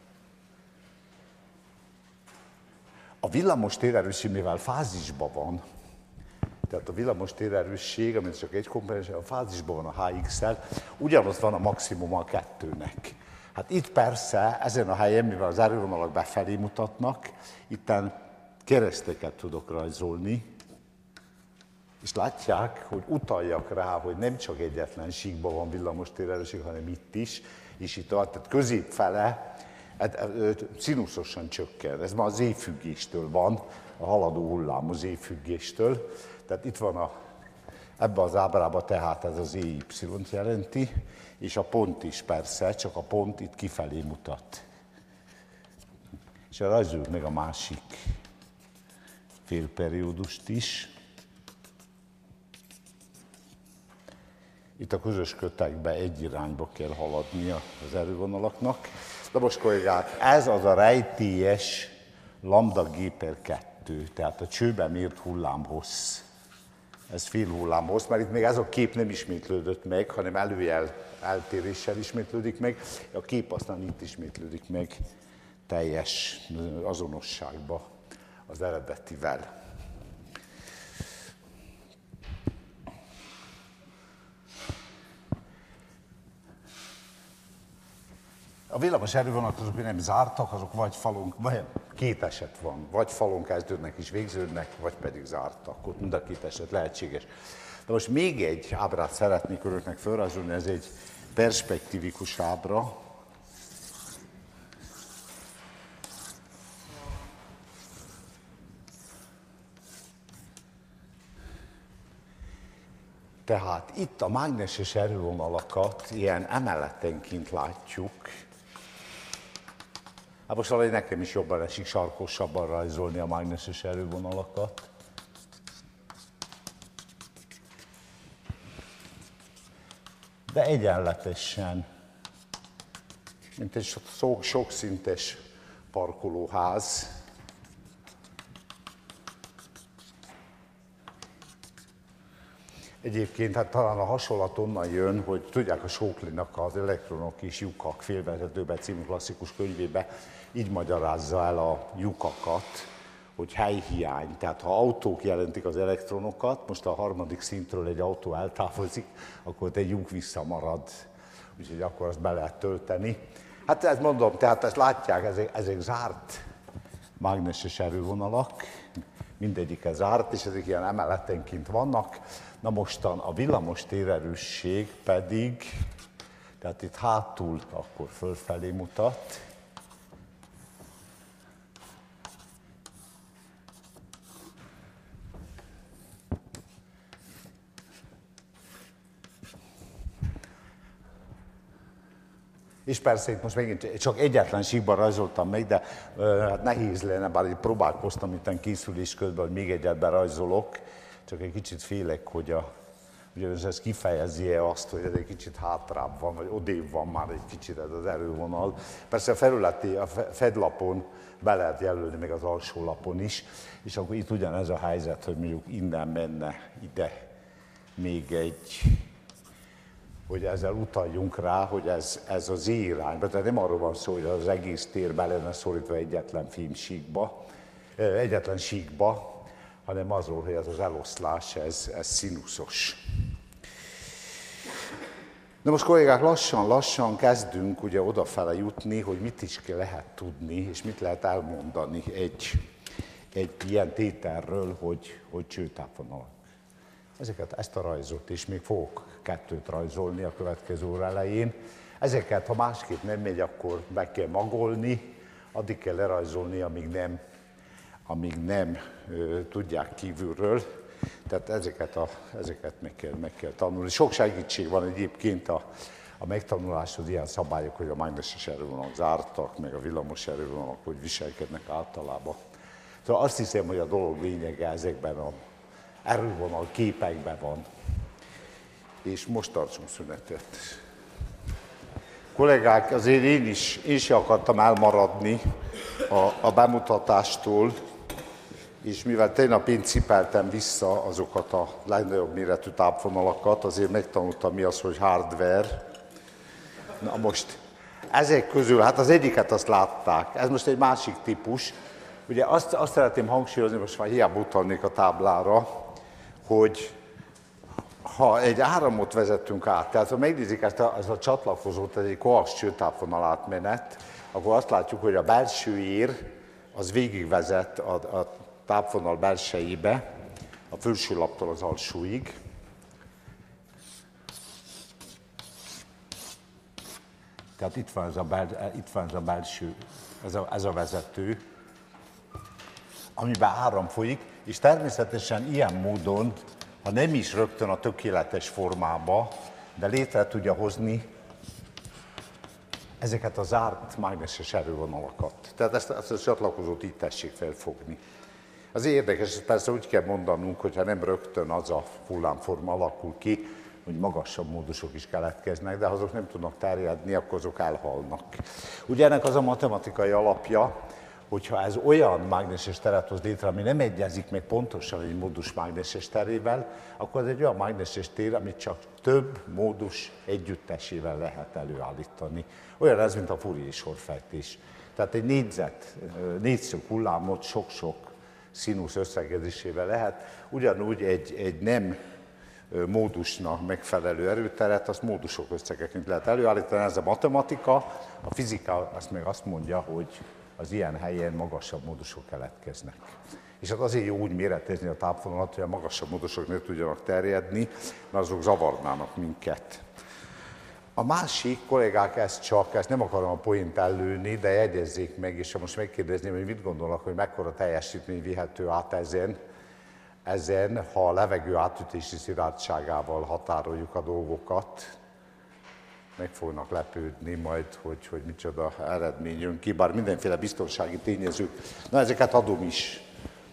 a villamos térerősség, mivel fázisban van, tehát a villamos térerősség, amit csak egy komponens, a fázisban van a Hx-szel, ugyanaz van a maximum a kettőnek. Hát itt persze, ezen a helyen, mivel az erővonalak befelé mutatnak, itten kereszteket tudok rajzolni, és látják, hogy utaljak rá, hogy nem csak egyetlen síkban van villamos térerősség, hanem itt is, és itt tehát középfele színuszosan csökken. Ez már az Z-függéstől van, a haladó hullámú Z-függéstől. Tehát itt van ebben az ábrában tehát ez az EY-t jelenti, és a pont is persze, csak a pont itt kifelé mutat. És rajzoljuk meg a másik félperiódust is. Itt a közös kötekben egy irányba kell haladnia az erővonalaknak. De most kollégák, ez az a rejtélyes lambda G/2, tehát a csőben mért hullámhossz. Ez fél hullámhossz, mert itt még ez a kép nem ismétlődött meg, hanem előjel eltéréssel ismétlődik meg. A kép aztán itt ismétlődik meg teljes azonosságba az eredetivel. A villamos erővonalak azok nem zártak, azok vagy falon, vagy két eset van, vagy falon kezdődnek és végződnek, vagy pedig zártak. Ott mind a két eset lehetséges. De most még egy ábrát szeretnék önöknek felrajzolni, ez egy perspektívikus ábra. Tehát itt a mágneses erővonalakat ilyen emeletenként látjuk. Hát most valahogy nekem is jobban esik sarkosabban rajzolni a mágneses erővonalakat. De egyenletesen, mint egy sokszintes parkolóház. Egyébként hát talán a hasonlat onnan jön, hogy tudják, a Shockley-nak az Elektronok és lyukak félvezetőbe című klasszikus könyvébe így magyarázza el a lyukakat, hogy helyhiány. Tehát ha autók jelentik az elektronokat, most a harmadik szintről egy autó eltávozik, akkor ott egy lyuk visszamarad, úgyhogy akkor azt be lehet tölteni. Hát ezt mondom, tehát ezt látják, ezek zárt mágneses erővonalak, mindegyik zárt, és ezek ilyen emeletenként vannak. Na mostan a villamos térerősség pedig, tehát itt hátul akkor fölfelé mutat. És persze itt most megint csak egyetlen síkban rajzoltam meg, de hát nehéz lenne, bár így próbálkoztam itten készülés közben, hogy még egyet berajzolok, csak egy kicsit félek, hogy ugyanis ez kifejezi-e azt, hogy ez egy kicsit hátrább van, vagy odébb van már egy kicsit ez az erővonal. Persze a fedlapon be lehet jelölni, meg az alsó lapon is, és akkor itt ugyanez a helyzet, hogy mondjuk innen menne ide még egy, hogy ezzel utaljunk rá, hogy ez az irányba. Tehát nem arról van szó, hogy az egész tér be lenne szorítva egyetlen egyetlen síkba, hanem azról, hogy ez az eloszlás, ez színuszos. De most kollégák, lassan kezdünk ugye odafele jutni, hogy mit is lehet tudni, és mit lehet elmondani egy ilyen tételről, hogy csőtápvonalak. Ezt a rajzot is még fogok 2 rajzolni a következő óra elején. Ezeket, ha másképp nem megy, akkor be kell magolni, addig kell lerajzolni, amíg nem tudják kívülről. Tehát ezeket meg kell tanulni. Sok segítség van egyébként a megtanuláshoz, ilyen szabályok, hogy a mágneses erővonalak zártak, meg a villamos erővonalak, hogy viselkednek általában. Szóval azt hiszem, hogy a dolog lényege ezekben az erővonal képekben van. És most tartsunk szünetet. Kollégák, azért én is akartam elmaradni a bemutatástól, és mivel tegnap én cipeltem vissza azokat a legnagyobb méretű tápvonalakat, azért megtanultam, mi az, hogy hardware. Na most ezek közül, hát az egyiket azt látták, ez most egy másik típus. Ugye azt szeretném hangsúlyozni, most már hiába utalnék a táblára, hogy ha egy áramot vezetünk át, tehát ha megnézik ezt a csatlakozót, ez egy koax csőtápvonal átmenet, akkor azt látjuk, hogy a belső ér az végigvezet a tápvonal belsejébe, a felső laptól az alsóig. Tehát itt van ez a belső, ez a vezető, amiben áram folyik, és természetesen ilyen módon, ha nem is rögtön a tökéletes formába, de létre tudja hozni ezeket a zárt mágneses erővonalakat. Tehát ezt a csatlakozót így tessék felfogni. Az érdekes, persze úgy kell mondanunk, hogyha nem rögtön az a hullámforma alakul ki, hogy magasabb módusok is keletkeznek, de ha azok nem tudnak terjedni, akkor azok elhalnak. Ugye ennek az a matematikai alapja, hogyha ez olyan mágneses teret hoz létre, ami nem egyezik meg pontosan egy módus mágneses terével, akkor ez egy olyan mágneses tér, amit csak több módus együttesével lehet előállítani. Olyan ez, mint a Fourier sorfejtés. Tehát egy négyszög hullámot sok-sok színusz összegezésével lehet, ugyanúgy egy nem módusnak megfelelő erőteret, azt módusok összegeként lehet előállítani. Ez a matematika, a fizika azt meg azt mondja, hogy az ilyen helyen magasabb módusok keletkeznek. És hát azért jó úgy méretezni a tápvonalat, hogy a magasabb módusok ne tudjanak terjedni, mert azok zavarnának minket. A másik, kollégák, ezt nem akarom a poént ellőni, de jegyezzék meg, és ha most megkérdezném, hogy mit gondolnak, hogy mekkora teljesítmény vihető át ezen, ha a levegő átütési szilárdságával határoljuk a dolgokat, meg fognak lepődni majd, hogy micsoda eredmény jön ki, bár mindenféle biztonsági tényezők. Na, ezeket adom is.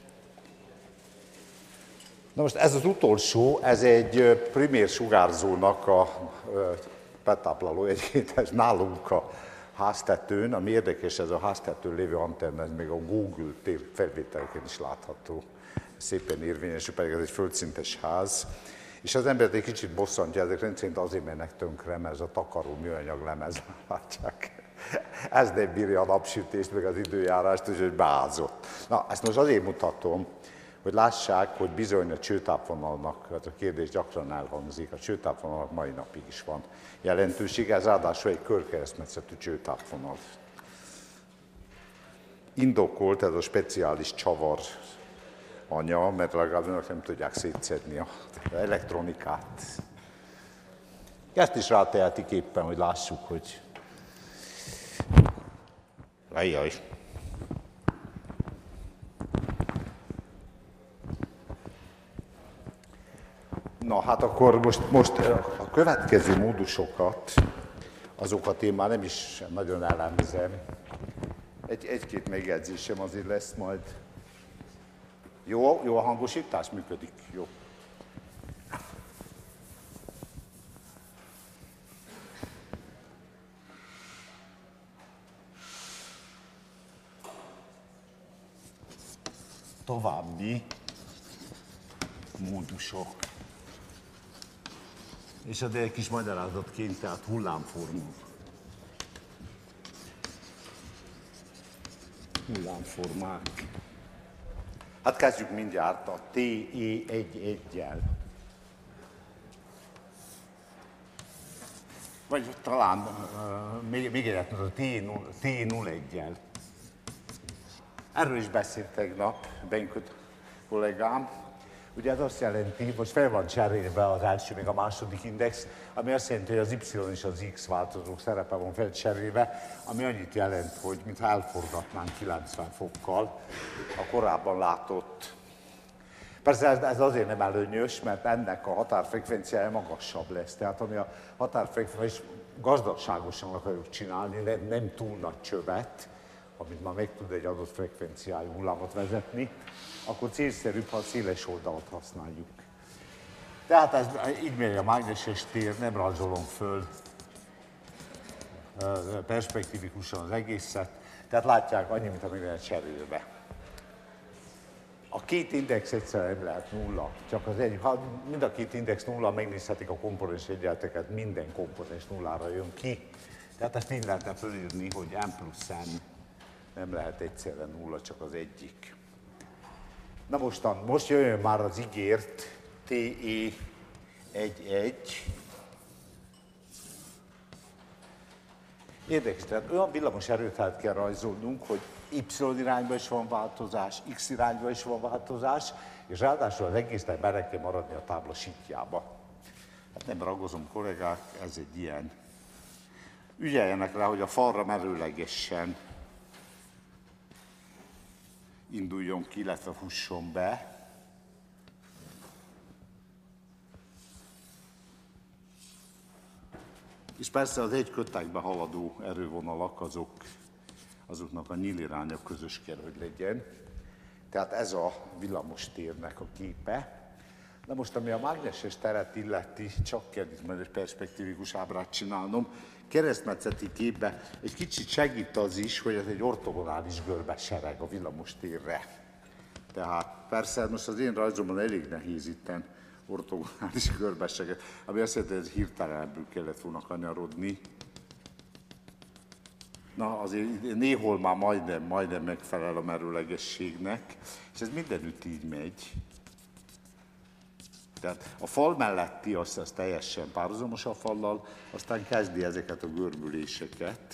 Na most ez az utolsó, ez egy primér sugárzónak a betápláló, egyébként ez nálunk a háztetőn, ami érdekes, ez a háztetőn lévő antenna, ez még a Google felvételeken is látható. Szépen érvényesül, pedig ez egy földszintes ház. És az embert egy kicsit bosszantja, ezek rendszerint azért mennek tönkre, mert ez a takaró műanyag lemez, látják. Ez nem bírja a napsütést, meg az időjárást, úgyhogy beázott. Na, ezt most azért mutatom, hogy lássák, hogy bizony a csőtápvonalnak, hát a kérdés gyakran elhangzik, a csőtápvonalnak mai napig is van jelentősége, ez ráadásul egy körkeresztmetszetű csőtápvonal. Indokolt ez a speciális csavar anya, mert legalább önök nem tudják szétszedni az elektronikát. Ezt is rátehetik éppen, hogy lássuk, hogy... Ajjaj! Na hát akkor most a következő módusokat, azokat én már nem is nagyon elemzem. Egy-két megjegyzésem azért lesz majd. Jó a hangosítás? Működik? Jó. további módusok. És azért egy kis magyarázatként, tehát hullámformák. Hullámformák. Hát kezdjük mindjárt a TE11-jel. Vagy talán még egyet, a T01-jel. Erről is beszélt tegnap Benköt kollégám. Ugye ez azt jelenti, most fel van cserélve az első, még a második index, ami azt jelenti, hogy az Y és az X változók szerepe van felcserélve, ami annyit jelent, hogy mintha elforgatnánk 90 fokkal a korábban látott. Persze ez azért nem előnyös, mert ennek a határfrekvenciája magasabb lesz. Tehát ami a határfrekvenciája, gazdagságosan akarjuk csinálni, nem túl nagy csövet, amit már meg tud egy adott frekvenciájú hullámot vezetni, akkor célszerűbb, ha a széles oldalt használjuk. Tehát ez így méri a mágneses tér, nem rajzolom föl perspektívikusan az egészet, tehát látják annyi, mint a minden cserélve. A két index egyszerűen nem lehet nulla, csak az egy, ha mind a két index nulla, megnézhetik a komponens egyenleteket, minden komponens nullára jön ki. Tehát ezt így lehetne fölírni, hogy n plusz n nem lehet egyszerre nulla, csak az egyik. Na most jöjjön már az ígért TE11. Érdekes, tehát olyan villamos erőtárat kell rajzolnunk, hogy Y irányba is van változás, X irányba is van változás, és ráadásul az egésznek bele kell maradni a tábla síkjába. Hát nem ragozom, kollégák, ez egy ilyen. Ügyeljenek rá, hogy a falra merőlegesen induljon ki, illetve fusson be. És persze az egy kötekbe haladó erővonalak, azoknak a nyíliránya közös kell, hogy legyen. Tehát ez a villamostérnek a képe. De most, ami a mágneses teret illeti, csak kell itt majd egy perspektívikus ábrát csinálnom. Keresztmetszeti képbe egy kicsit segít az is, hogy ez egy ortogonális görbe sereg a villamostérre. Tehát persze most az én rajzomban elég nehéz itten ortogonális görbeseget, ami azt jelenti, hogy ez hirtelenebbül kellett volna kanyarodni. Na, azért néhol már majdnem megfelel a merőlegességnek, és ez mindenütt így megy. Tehát a fal melletti az teljesen párhuzamos a fallal, aztán kezdi ezeket a görbüléseket.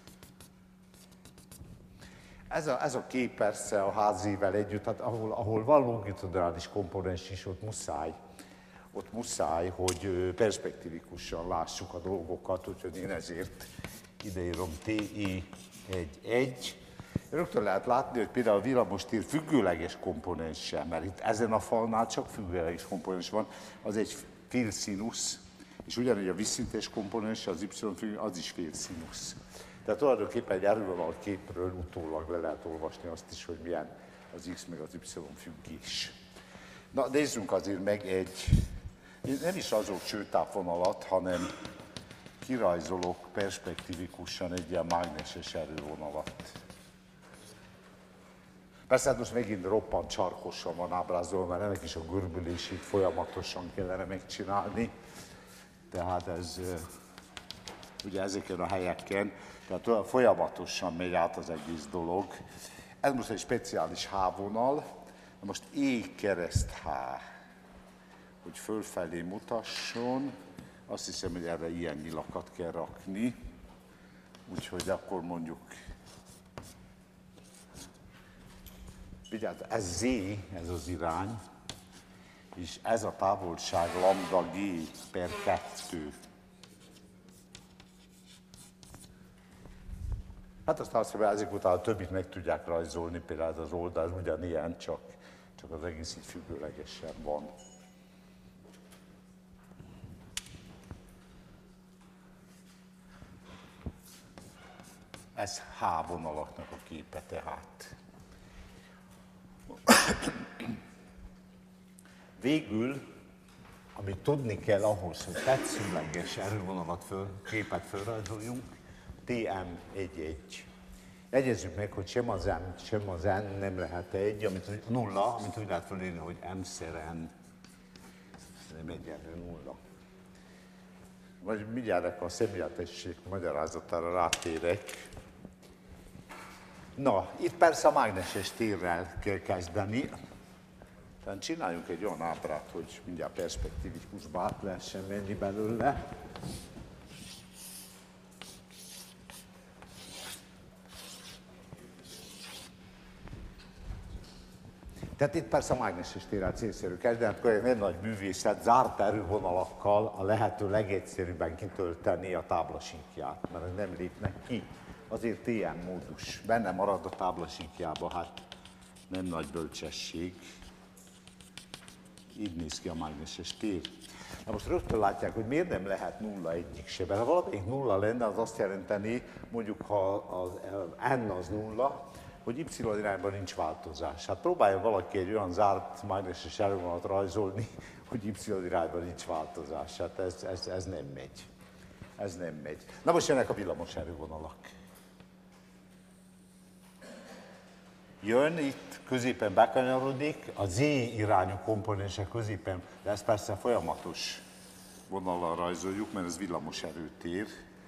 Ez a kép persze a házével együtt, hát ahol van longitudális komponens is, ott muszáj, hogy perspektívikusan lássuk a dolgokat, úgyhogy én ezért ideírom TE11. Rögtön lehet látni, hogy például a villamostér függőleges komponense, mert itt ezen a falnál csak függőleges komponens van, az egy félszínusz, és ugyanúgy a vízszintes komponens, az Y az is félszínusz. Tehát tulajdonképpen egy erővonal képről utólag le lehet olvasni azt is, hogy milyen az X meg az Y függés. Na, nézzünk azért meg nem is azok csőtápvonalat, hanem kirajzolok perspektívikusan egy ilyen mágneses erővonalat. Persze hát most megint roppant csarkosan van ábrázolva, mert ennek is a görbülését folyamatosan kellene megcsinálni. Tehát ez ugye ezeken a helyeken, tehát folyamatosan megy át az egész dolog. Ez most egy speciális H-vonal, most E kereszt H, hogy fölfelé mutasson. Azt hiszem, hogy erre ilyen nyilakat kell rakni, úgyhogy akkor mondjuk, vigyázz, ez Z, ez az irány, és ez a távolság lambda G per 2. Hát aztán azt hiszem, ezek után a többit meg tudják rajzolni, például az oldal ugyanilyen, csak az egész így függőlegesen van. Ez H vonalaknak a képe tehát. Végül, amit tudni kell ahhoz, hogy tetszőleges erővonalat képet felrajzoljunk, TM11. Jegyezzük meg, hogy sem az M, sem az N nem lehet egy, amit nulla, amit úgy lehet fölírni, hogy M-szer N. Nem egyenlő nulla. Vagy mindjárt a szemléletesség magyarázatára rátérek. Na, itt persze a mágneses térrel kell kezdeni. Tehát csináljunk egy olyan ábrát, hogy mindjárt perspektívikusba át lehessen menni belőle. Tehát itt persze a mágneses térrel célszerű kezdeni, akkor egy nagy művészet zárt erővonalakkal a lehető legegyszerűbben kitölteni a táblasíkját, mert nem lépnek ki. Azért ilyen módus. Benne marad a táblasíkjába, hát nem nagy bölcsesség. Így néz ki a mágneses tér. Na most rögtön látják, hogy miért nem lehet nulla egyik se. Mert ha valamelyik nulla lenne, az azt jelenteni, mondjuk ha az n az nulla, hogy y irányban nincs változás. Hát próbálja valaki egy olyan zárt mágneses erővonalat rajzolni, hogy y irányban nincs változás. Hát ez nem megy. Ez nem megy. Na most jönnek a villamos erővonalak. Jön, itt középen bekanyarodik, a z irányú komponense középen, de ezt persze folyamatos vonallal rajzoljuk, mert ez villamos erőtér.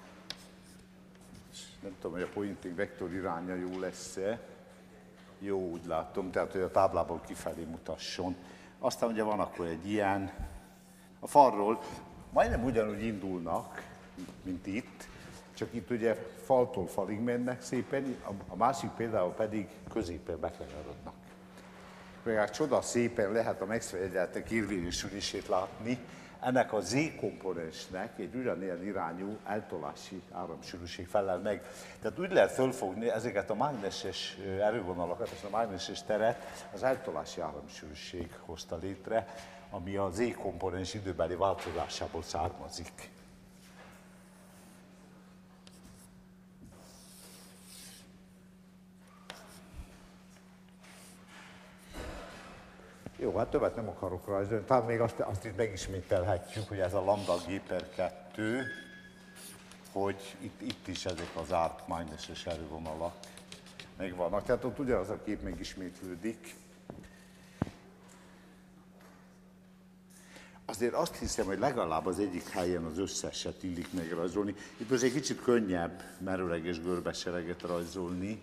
Nem tudom, hogy a pointing vektor iránya jó lesz-e. Jó, úgy látom, tehát hogy a táblából kifelé mutasson. Aztán ugye van akkor egy ilyen. A falról majdnem ugyanúgy indulnak, mint itt, csak itt ugye faltól falig mennek szépen, a másik például pedig középen bekanyarodnak. Még csoda szépen lehet a Maxwell egyenletek érvényesülését látni. Ennek a z komponensnek egy ugyanilyen irányú eltolási áramsűrűség felel meg. Tehát úgy lehet fölfogni ezeket a mágneses erővonalakat és a mágneses teret az eltolási áramsűrűség hozta létre, ami a z komponens időbeli változásából származik. Jó, hát többet nem akarok rajzolni. Talán még azt itt megismételhetjük, hogy ez a lambda g per 2, hogy itt is ezek az zárt mágneses erővonalak megvannak. Tehát ott ugyanaz a kép megismétlődik. Azért azt hiszem, hogy legalább az egyik helyen az összeset illik megrajzolni. Itt most egy kicsit könnyebb merőleges görbesereget rajzolni.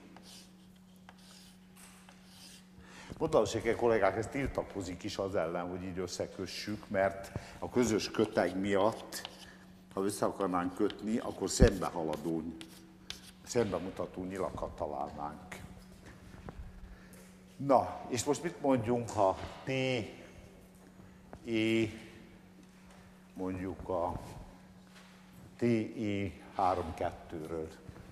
Mondalséke kollégák, ez tiltakozik is az ellen, hogy így összekössük, mert a közös köteg miatt, ha össze akarnánk kötni, akkor szembemutató nyilakat találnánk. Na, és most mit mondjunk, ha T, E, mondjuk a TE 3-2-ről.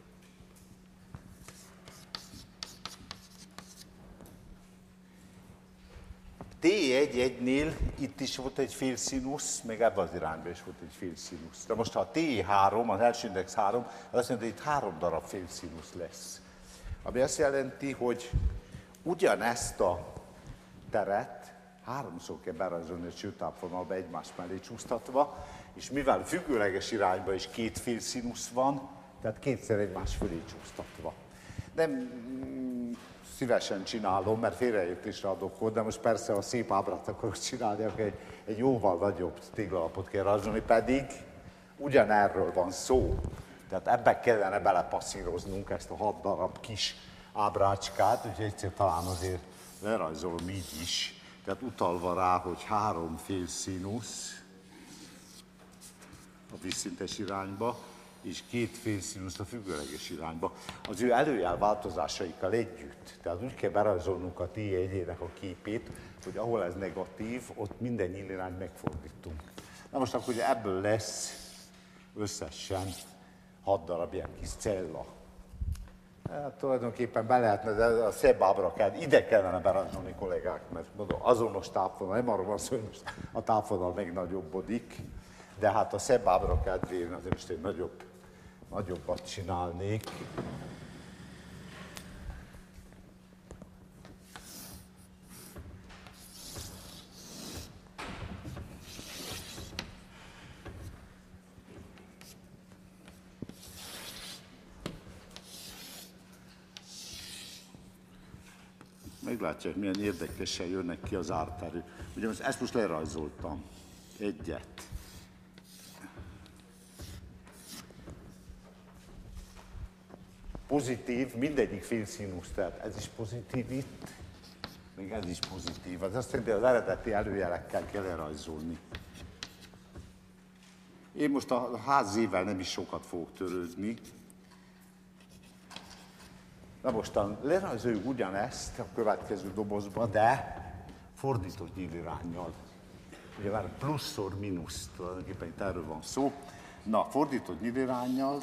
T1-1-nél itt is volt egy félszínusz, meg ebben az irányban is volt egy félszínusz. De most ha a T3, az első index 3, az azt jelenti, hogy itt 3 darab félszínusz lesz. Ami azt jelenti, hogy ugyanezt a teret háromszor kell berajzolni a csőtápvonalba egymás mellé csúsztatva, és mivel függőleges irányba is 2 félszínusz van, tehát kétszer egymás fölé csúsztatva. Nem szívesen csinálom, mert félreértésre adok ott, de most persze, ha szép ábrát akarok csinálni, akkor egy jóval nagyobb téglalapot kell rajzolni, pedig ugyanerről van szó. Tehát ebbe kellene belepasszíroznunk ezt a 6 darab kis ábrácskát, úgyhogy egyszer talán azért lerajzolom így is. Tehát utalva rá, hogy 3 félszínusz a vízszintes irányba, és 2 félszínusz a függőleges irányba. Az ő előjel változásaikkal együtt. Tehát úgy kell berajzolnunk a T1-ének a képét, hogy ahol ez negatív, ott minden nyílirányt megfordítunk. Na most akkor ugye ebből lesz összesen 6 darab ilyen kis cella. Hát tulajdonképpen be lehetne, de a szebb ábrakát ide kellene berajzolni, kollégák, mert mondom, azonos tápvonal, nem arról van szó, hogy most a tápvonal megnagyobbodik, de hát a szebb ábrakát vérni, azért most egy nagyobbat csinálnék. meglátják, milyen érdekesen jönnek ki az árterű. Ugye ezt most lerajzoltam. Egyet. Pozitív, mindegyik félszínusz, tehát ez is pozitív itt, még ez is pozitív. Az azt jelenti, az eredeti előjelekkel kell lerajzolni. Én most a házével nem is sokat fogok törődni. Na mostan lerajzoljuk ugyanezt a következő dobozba, de fordított nyíliránnyal. Ugye már pluszszor mínusz, tulajdonképpen itt erről van szó. Na, fordított nyíliránnyal.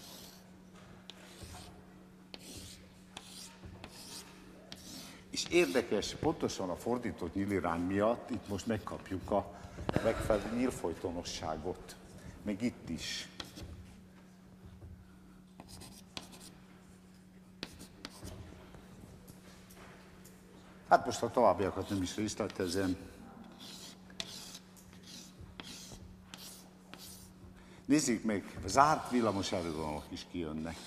És érdekes, pontosan a fordított nyílirány miatt itt most megkapjuk a megfelelő nyílfolytonosságot. Meg itt is. Hát most a továbbiakat nem is részletezem. Nézzük meg, zárt villamos erővonalak is kijönnek.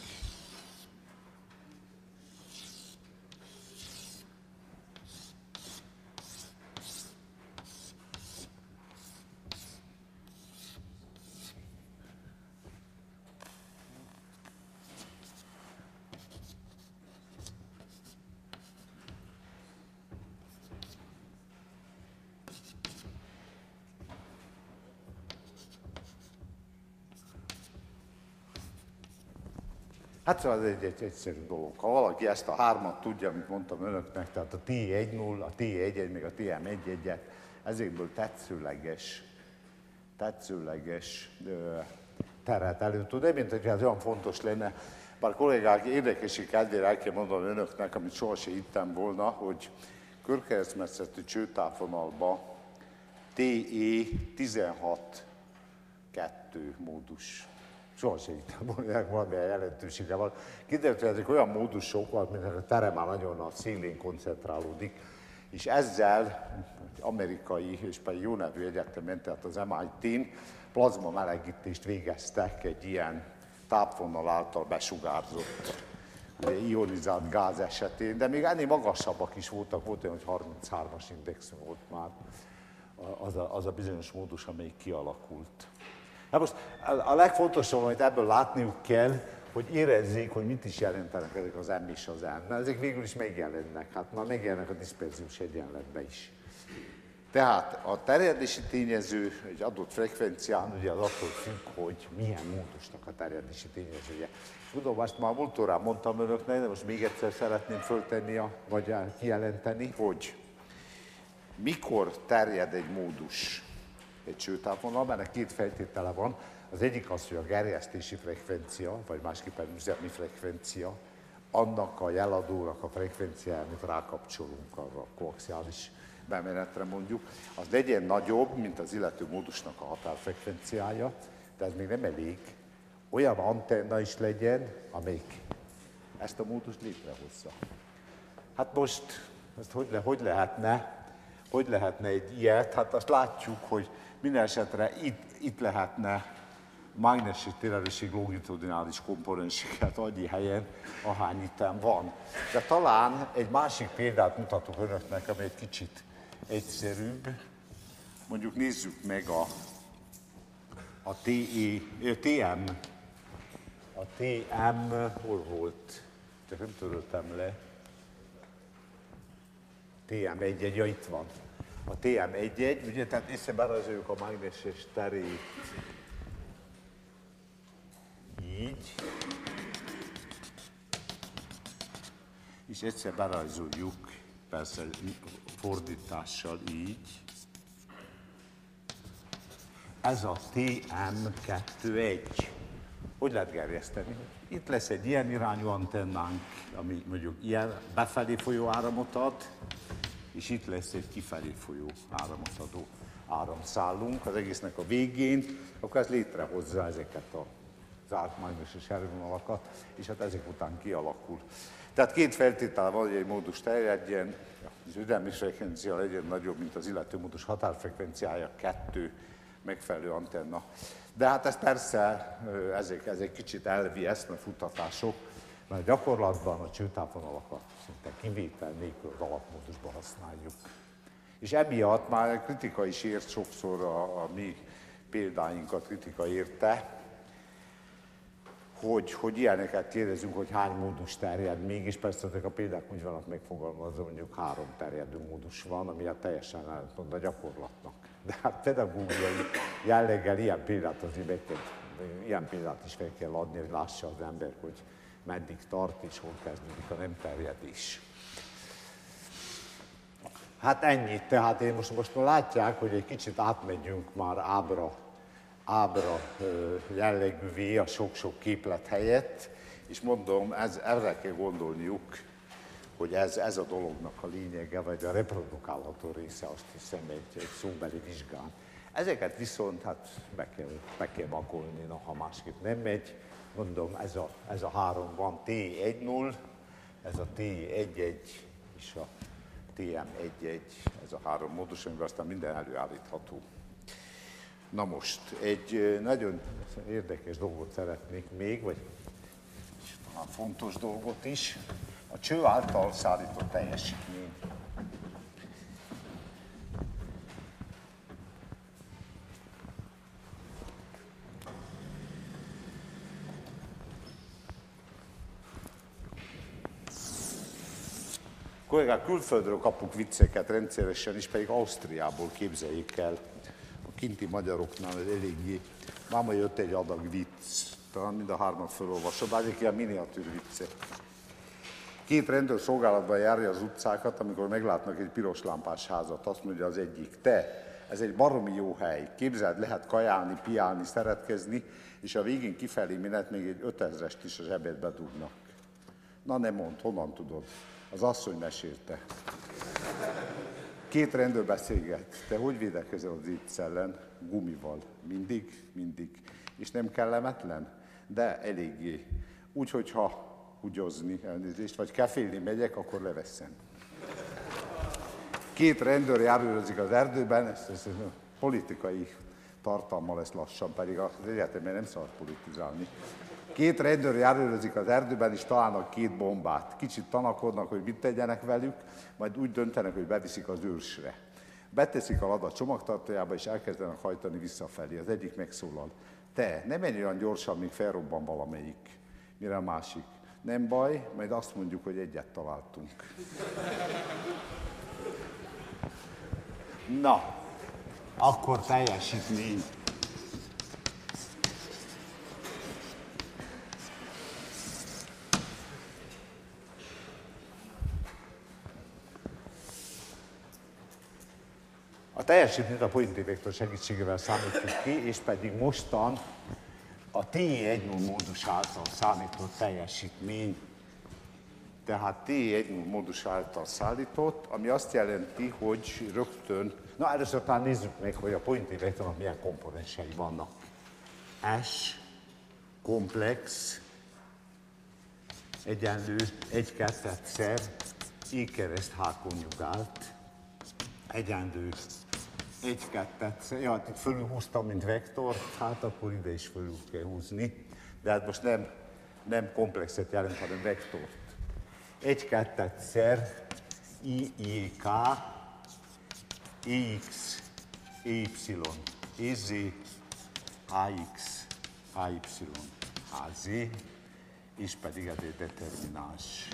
Hát szóval ez egy egyszerű dolog. Ha valaki ezt a hármat tudja, amit mondtam önöknek, tehát a T1.0, a T1.1, meg a TM1.1-et, ezekből tetszőleges teret elő tud, mint hogy ez olyan fontos lenne. Bár kollégák, érdekesi kedvére el kell mondanom önöknek, amit sohasem hittem volna, hogy körkeresztmetszetű csőtávvonalba TE 16.2 módus. Sohasem hittem volna, valamilyen jelentősége van. Kiderült, hogy ezek olyan módusok van, mint a tere már nagyon a szélén koncentrálódik, és ezzel amerikai és pedig jó nevű egyetemen, tehát az MIT-n plazma melegítést végeztek egy ilyen tápvonal által besugárzott ionizált gáz esetén, de még ennél magasabbak is voltak, volt olyan, hogy 33-as index volt már az a bizonyos módus, amelyik kialakult. Na most a legfontosabb, amit ebből látniuk kell, hogy érezzék, hogy mit is jelentenek ezek az M és az N. Mert ezek végül is megjelennek, hát már megjelennek a diszperziós egyenletben is. Tehát a terjedési tényező egy adott frekvencián, ugye az attól függ, hogy milyen módusnak a terjedési tényezője. Tudom, azt már múlt órán mondtam önöknek, de most még egyszer szeretném föltenni, vagy kijelenteni, hogy mikor terjed egy módus egy csőtávvonalban, ennek két feltétele van. Az egyik az, hogy a gerjesztési frekvencia, vagy másképpen üzemi frekvencia, annak a jeladónak a frekvenciája, amit rákapcsolunk arra a koaxiális bemenetre mondjuk, az legyen nagyobb, mint az illető módusnak a határfrekvenciája, de ez még nem elég. Olyan antenna is legyen, amelyik ezt a módust létrehozza. Hát most, ezt hogy lehetne egy ilyet? Hát azt látjuk, hogy minden esetre itt lehetne mágneses térerősség longitudinális komponenseket annyi helyen, ahány itten van. De talán egy másik példát mutatok önöknek, ami egy kicsit egyszerűbb. Mondjuk nézzük meg a TM. A TM hol volt? Csak nem töröltem le. TM1.1, ja itt van. A TM1.1, ugye, tehát észreberajzoljuk a mágneses terét így, és egyszer berajzoljuk, persze fordítással így. Ez a TM2.1. Hogy lehet gerjeszteni? Itt lesz egy ilyen irányú antennánk, ami mondjuk ilyen befelé folyó áramot ad, és itt lesz egy kifelé folyó áramot adó áramszálunk az egésznek a végén, akkor ez létrehozza ezeket a zárt mágneses erővonalakat, és hát ezek után kialakul. Tehát két feltétel van, hogy egy módus terjedjen, az üdelmi frekvencia legyen nagyobb, mint az illető módus határfrekvenciája, 2 megfelelő antenna. De hát ez persze, ezek kicsit elvi eszmefutatások, Mert gyakorlatban a csőtápvonalakat szinte kivétel nélkül az alapmódusban használjuk. És emiatt már kritika is ért sokszor a mi példáinkat, kritika érte, hogy ilyeneket kérdezünk, hogy hány módus terjed még, és persze ezek a példák úgy vannak megfogalmazva, mondjuk 3 terjedő módus van, ami teljesen ellentmond a gyakorlatnak. De hát pedagógiai jelleggel ilyen példát is fel kell adni, hogy lássa az ember, hogy meddig tart és hol kezdődik a nem terjedés. Hát ennyit, tehát én most látják, hogy egy kicsit átmegyünk már ábra jellegűvé a sok-sok képlet helyett, és mondom, erre kell gondolniuk, hogy ez a dolognak a lényege, vagy a reprodukálható része, azt hiszem, egy szóbeli vizsgán. Ezeket viszont hát be kell makolni, ha másképp nem megy. Mondom, ez a 3 van, T1-0, ez a T1-1 és a TM1-1, ez a 3 módus, amiben aztán minden előállítható. Na most, egy nagyon érdekes dolgot szeretnék még, vagy talán fontos dolgot is, a cső által szállított teljesítmény. Kollégák, külföldről kapunk vicceket rendszeresen, és pedig Ausztriából, képzeljék el. A kinti magyaroknál ez eléggé. Máma jött egy adag vicc, talán mind a 3-at felolvasom, bár egy ilyen miniatűr viccek. 2 rendőr szolgálatban járja az utcákat, amikor meglátnak egy piros lámpás házat. Azt mondja az egyik, te, ez egy baromi jó hely. Képzeld, lehet kajálni, piálni, szeretkezni, és a végén kifelé menet még egy 5000-est is a zsebedbe dugnak. Na ne mondd, honnan tudod? Az asszony mesélte. 2 rendőr beszélget. Te hogy védekezel az vicc ellen? Gumival. Mindig. És nem kellemetlen? De eléggé. Úgyhogy ha húgyozni, elnézést, vagy kefélni megyek, akkor leveszem. 2 rendőr járőrözik az erdőben, ez politikai tartalma lesz lassan, pedig az egyetemben nem szabad politizálni. 2 rendőr járőrözik az erdőben, és találnak 2 bombát. Kicsit tanakodnak, hogy mit tegyenek velük, majd úgy döntenek, hogy beviszik az őrsre. Beteszik a ladat csomagtartójába, és elkezdenek hajtani visszafelé. Az egyik megszólal. Te, ne menj olyan gyorsan, míg felrobban valamelyik. Mire a másik? Nem baj, majd azt mondjuk, hogy egyet találtunk. Na, akkor teljesítmény. A teljesítményt a Poynting vektor segítségével számítjuk ki, és pedig mostan a T1-0 módus által számított teljesítmény, tehát T1-0 módus által szállított, ami azt jelenti, hogy rögtön, na először talán nézzük meg, hogy a Poynting vektornak milyen komponensei vannak. S komplex egyenlő 1/2-szer I kereszt H konjugált egyenlő 1/2-szer, ja, hát itt fölülhúztam, mint vektor, hát akkor ide is fölül kell húzni, de hát most nem komplexet jelent, hanem vektort. 1/2-szer IJK, EX, EY, EZ, AX, AY, AZ, és pedig ez egy determináns.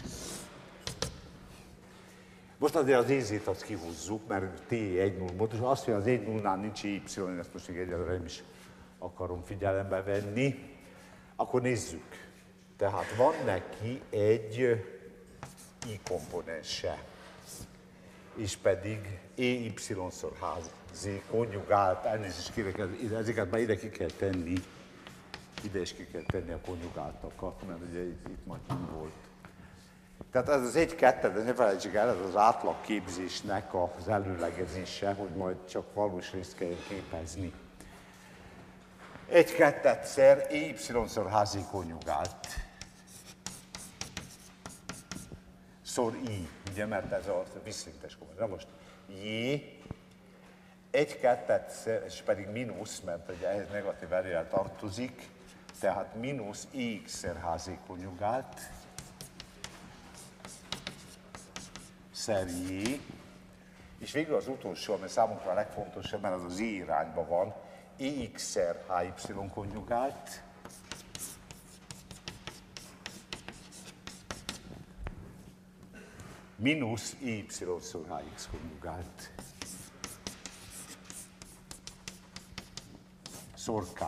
Most azért az EZ-t azt kihúzzuk, mert T1-0 módus, azt, hogy az 1-0-nál nincs Y, ezt most még egyelőre nem is akarom figyelembe venni, akkor nézzük. Tehát van neki egy I komponense, és pedig EY-szor HZ konjugált, elnézést kérek, ezeket már ide ki kell tenni, ide is ki kell tenni a konjugáltakat, mert ugye itt majd nem volt. Tehát ez az 1/2, de ne felejtsük el, ez az átlagképzésnek az előlegezése, hogy majd csak valós részt kell képezni. 1/2-szer EY-szor HZ konjugált. Szor I, ugye, mert ez a visszintes komponens. Na most J, 1/2-szer, és pedig mínusz, mert ugye ehhez negatív erőjel tartozik, tehát mínusz EX-szer HZ konjugált, szer J, és végül az utolsó, ami számunkra a legfontosabb, mert az az Z irányban van, EX-szer HY konjugált, mínusz EY-szor HX konjugált. Szor K.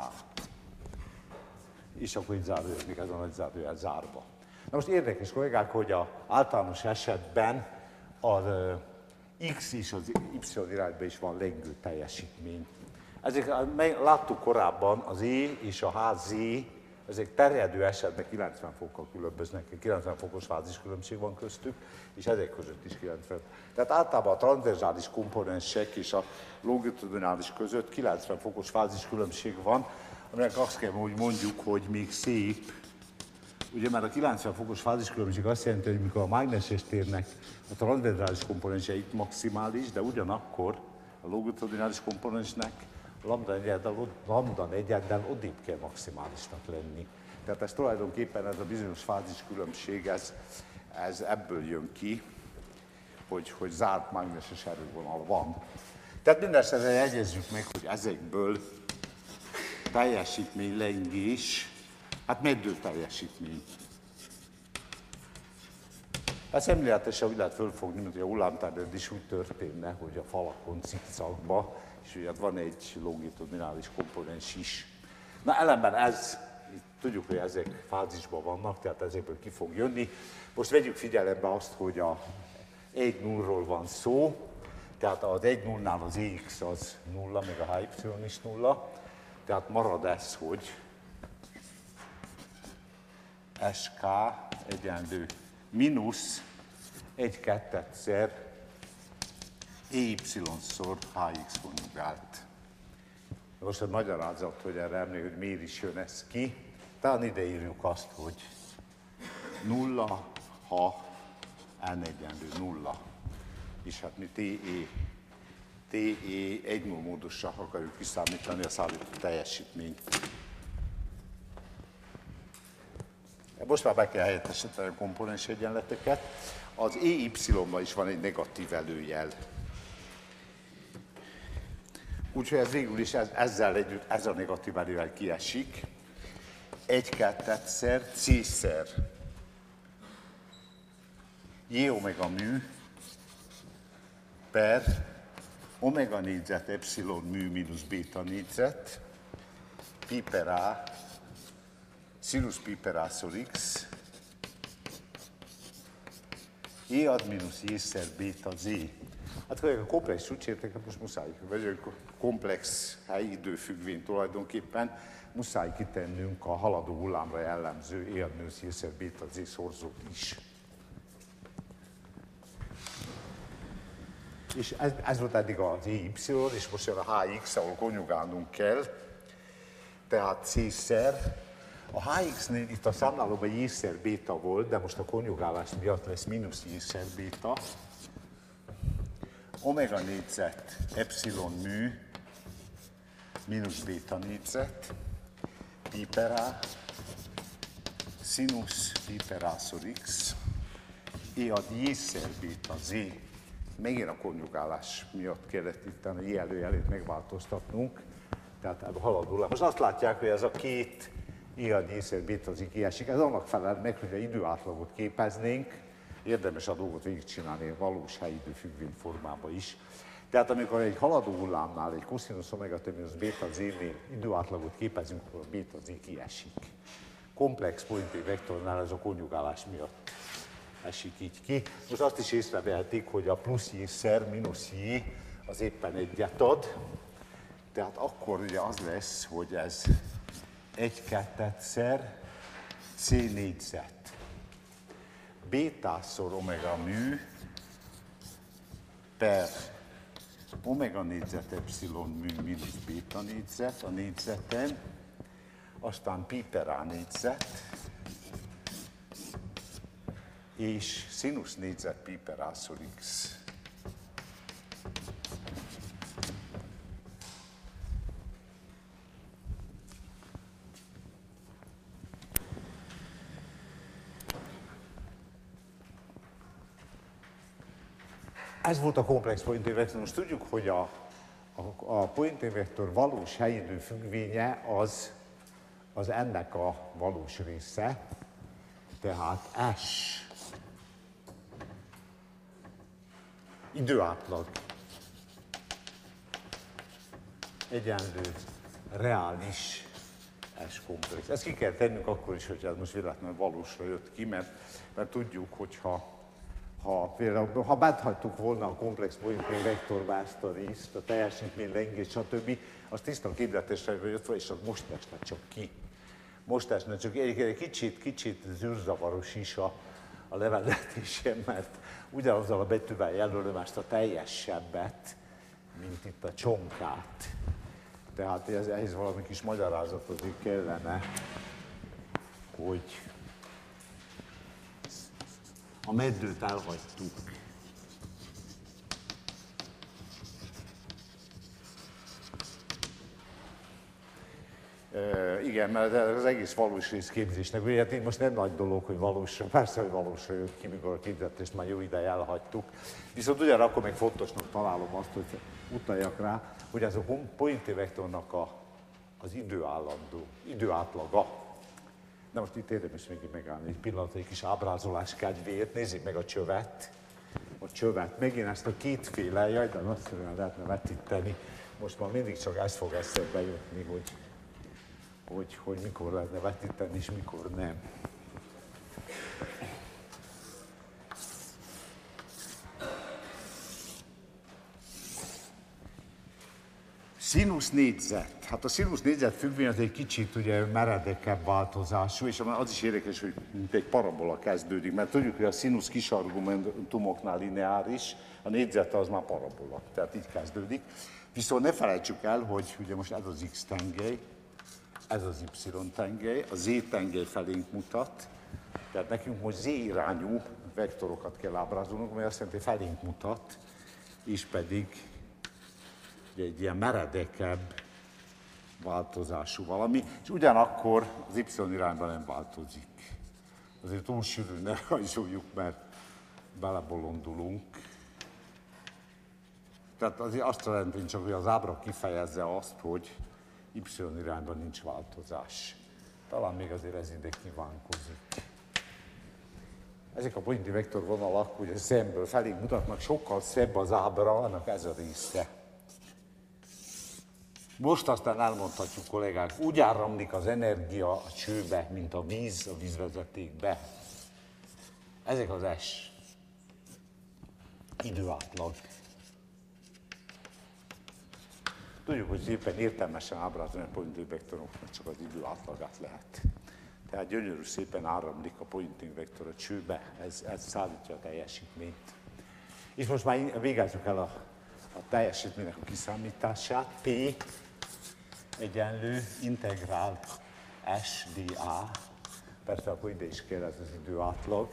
És akkor itt zárójelzik, ez a nagy zárójel zárva. Na most érdekes kollégák, hogy az általános esetben az X és az Y irányban is van lengő teljesítmény. Ezek, láttuk korábban, az E és a HZ, ezek terjedő esetben 90 fokkal különböznek, 90 fokos fáziskülönbség van köztük, és ezek között is 90. Tehát általában a transzverzális komponensek és a longitudinális között 90 fokos fáziskülönbség van, aminek azt kell, hogy mondjuk, hogy még szép. Ugye már a 90 fokos fáziskülönbség azt jelenti, hogy mikor a mágneses térnek a transzverzális komponenseit maximális, de ugyanakkor a longitudinális komponensnek lambda negyeddel odébb kell maximálisnak lenni. Tehát ez tulajdonképpen ez a bizonyos fáziskülönbség, ez ebből jön ki, hogy zárt mágneses erővonal van. Tehát mindesetre jegyezzük meg, hogy ezekből teljesítmény lengés, hát meddő teljesítmény. Hát szemléletesen úgy lehet fölfogni, mint hogy a hullámtárgyad is úgy történne, hogy a falakon cikcakba, és ugye van egy longitudinális komponens is. Na ellenben ez, tudjuk, hogy ezek fázisban vannak, tehát ezekből ki fog jönni. Most vegyük figyelembe azt, hogy a 1-0-ról van szó, tehát az 1-0-nál az EX az 0, meg a HY is 0, tehát marad ez, hogy SK egyenlő mínusz 1/2-szer EY-szor HX konjugált. Most a magyarázat, hogy erre emlékszünk, hogy miért is jön ez ki. Talán ide írjuk azt, hogy 0, ha n egyenlő 0. És hát mi TE 1-0 módossal akarjuk kiszámítani a szállító teljesítményt. Most már be kell helyettesíteni a komponens egyenleteket. Az EY-ban is van egy negatív előjel. Úgyhogy ez végül is ezzel együtt ez a negatív előjel kiesik. 1/2-szer C-szer J omega mű per omega négyzet epsilon mű mínusz béta négyzet pi per A sinus pi per A-szor X J ad mínusz J-szer béta Z. Hát a komplex csúcsértéket most muszáj, vagy komplex helyi időfüggvény tulajdonképpen muszáj kitennünk a haladó hullámra jellemző J ad mínusz J-szer béta Z szorzót is. És ez volt eddig az EY, és most jön a HX, ahol konjugálnunk kell, tehát C-szer. A HX-nél itt a számlálóban J-szer béta volt, de most a konjugálás miatt lesz mínusz J-szer béta. Omega négyzet epsilon mű mínusz béta négyzet pi per A sinus pi per A-szor X E ad J-szer béta Z. Megint a konjugálás miatt kellett itt a J előjelét megváltoztatnunk. Tehát a haladó. Most azt látják, hogy ez a két E ad J-szer béta Z kiesik. Ez annak felel meg, hogy a időátlagot képeznénk, érdemes a dolgot végigcsinálni a valós helyidőfüggvény formában is. Tehát amikor egy haladó hullámnál, egy cosinus omega t mínusz béta z-nél időátlagot képezünk, akkor a béta z kiesik. Komplex pointé vektornál ez a konjugálás miatt esik így ki. Most azt is észrevehetik, hogy a plusz J-szer mínusz J az éppen egyet ad. Tehát akkor ugye az lesz, hogy ez 1/2-szer C négyzet béta-szor omega mű per omega négyzet epsilon mű mínusz béta négyzet a négyzeten, aztán pi per A négyzet, és sinus négyzet pi per A-szor X. Ez volt a komplex Poynting vektor. Most tudjuk, hogy a Poynting vektor valós helyidő függvénye az ennek a valós része, tehát S időátlag egyenlő reális S komplex. Ezt ki kell tennünk akkor is, hogy ez most véletlenül valósra jött ki, mert tudjuk, hogy ha benthagytuk volna a komplex Poynting vektorba ezt a részt, a teljesítmény, lengés, stb., az tiszta képletesre jött, és az most esne csak ki. Most esne csak egy kicsit zűrzavaros is a levezetésem, mert ugyanazzal a betűvel jelölöm ezt a teljesebbet, mint itt a csonkát. Tehát ehhez valami kis magyarázat azért kellene, hogy a meddőt elhagytuk. Igen, mert az egész valós részképzésnek, ugye hát most nem nagy dolog, hogy valósra, persze, hogy valósra jött ki, mikor a képzetést már jó ideje elhagytuk. Viszont ugyanakkor meg fontosnak találom azt, hogy utaljak rá, hogy ez a Poynting vektornak az időátlaga. Na most itt érdemes még megállni egy pillanat, egy kis ábrázolás kedvéért. Nézzék meg a csövet. A csövet. Megint ezt a kétféle, jaj, de nagyszerűen lehetne vetíteni. Most már mindig csak ez fog eszembe jutni, hogy mikor lehetne vetíteni, és mikor nem. Színusz négyzet. Hát a színusz négyzet függvény az egy kicsit ugye meredekebb változású, és az is érdekes, hogy mint egy parabola kezdődik, mert tudjuk, hogy a színusz kis argumentumoknál lineáris, a négyzet az már parabola, tehát így kezdődik. Viszont ne felejtsük el, hogy ugye most ez az x tengely, ez az y tengely, a z tengely felénk mutat, tehát nekünk most z irányú vektorokat kell ábrázolnunk, ami azt jelenti, hogy felénk mutat, és pedig egy ilyen meredekebb változású valami, és ugyanakkor az y irányban nem változik. Azért túl sűrűn ne rajzoljuk, mert belebolondulunk. Tehát azért azt jelenti csak, hogy az ábra kifejezze azt, hogy y irányban nincs változás. Talán még azért ez ide kívánkozik. Ezek a Poynting vektor vonalak, ugye szemből felénk mutatnak, sokkal szebb az ábra, annak ez a része. Most aztán elmondhatjuk, kollégák, úgy áramlik az energia a csőbe, mint a víz a vízvezetékbe. Ezek az S. Időátlag. Tudjuk, hogy szépen értelmesen ábrázolni a Poynting vektoroknak csak az időátlagát lehet. Tehát gyönyörű szépen áramlik a Poynting vektor a csőbe, ez szállítja a teljesítményt. És most már végezzük el a teljesítménynek a kiszámítását. P egyenlő integrál S dA, persze akkor ide is kell ez az időátlag,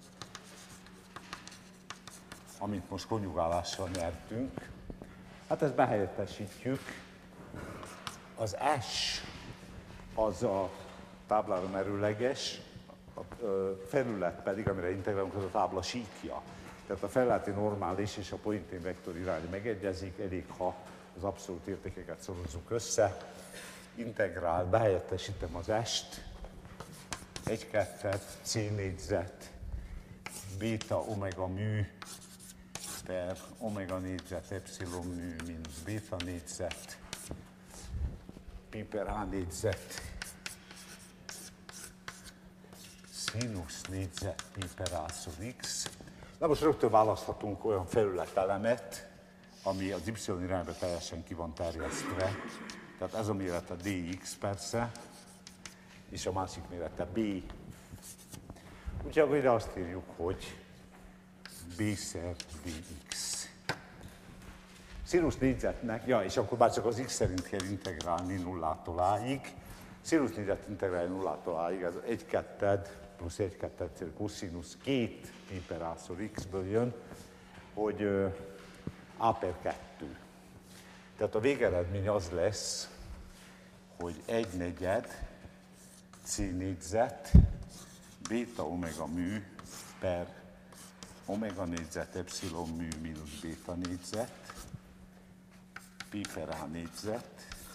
amit most konjugálással nyertünk. Hát ezt behelyettesítjük. Az S az a táblára merőleges, a felület pedig, amire integrálunk, az a tábla síkja. Tehát a felületi normális és a Poynting vektor irány megegyezik, elég ha az abszolút értékeket szorozzuk össze. Integrál, behelyettesítem az S-t, 1/2 C négyzet, béta omega mű per omega négyzet epsilon mű mínusz béta négyzet, pi per h négyzet, színusz négyzet pi per h x. Na most rögtön választhatunk olyan felületelemet, ami az y irányba teljesen ki van terjesztve. Tehát ez a mérete dx persze, és a másik mérete b. Úgyhogy akkor ide azt írjuk, hogy b-szer dx. Színusz négyzetnek, ja, és akkor már csak az x szerint kell integrálni nullától a-ig. Színusz négyzet integrálni nullától a-ig, ez 1/2 plusz 1/2 cosinusz 2 pi per a-szor x-ből jön, hogy a per 2. Tehát a végeredmény az lesz, hogy 1/4 C négyzet béta omega mű per omega négyzet epsilon mű mínusz béta négyzet, pi per a négyzet,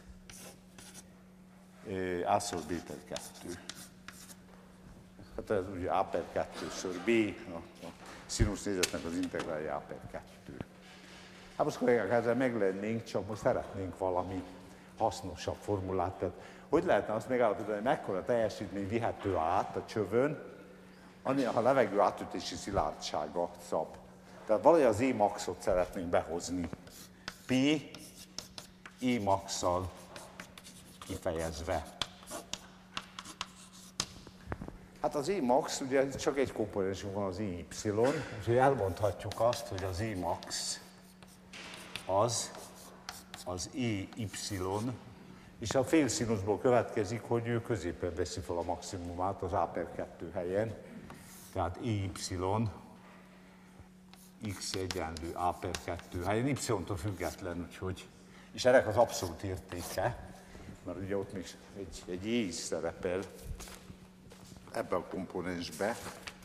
a-szor b per 2. Hát ez ugye a per 2-ször b, a színusz négyzetnek az integrálja a per 2. Hát most kollégák, ezzel meg lennénk, csak most szeretnénk valami hasznosabb formulát. Tehát hogy lehetne azt megállapítani, hogy mekkora teljesítmény vihető át a csövön, ha a levegő átütési szilárdsága szab. Tehát valahogy az E-maxot szeretnénk behozni. Pi E-max-szal kifejezve. Hát az E-max, ugye csak egy komponensünk van, az EY, úgyhogy elmondhatjuk azt, hogy az E-max az EY, és a félszínuszból következik, hogy ő középen veszi fel a maximumát az A per 2 helyen, tehát EY x egyenlő A per 2 helyen, y-tól független, úgyhogy, és ennek az abszolút értéke, mert ugye ott még egy E is szerepel ebbe a komponensbe.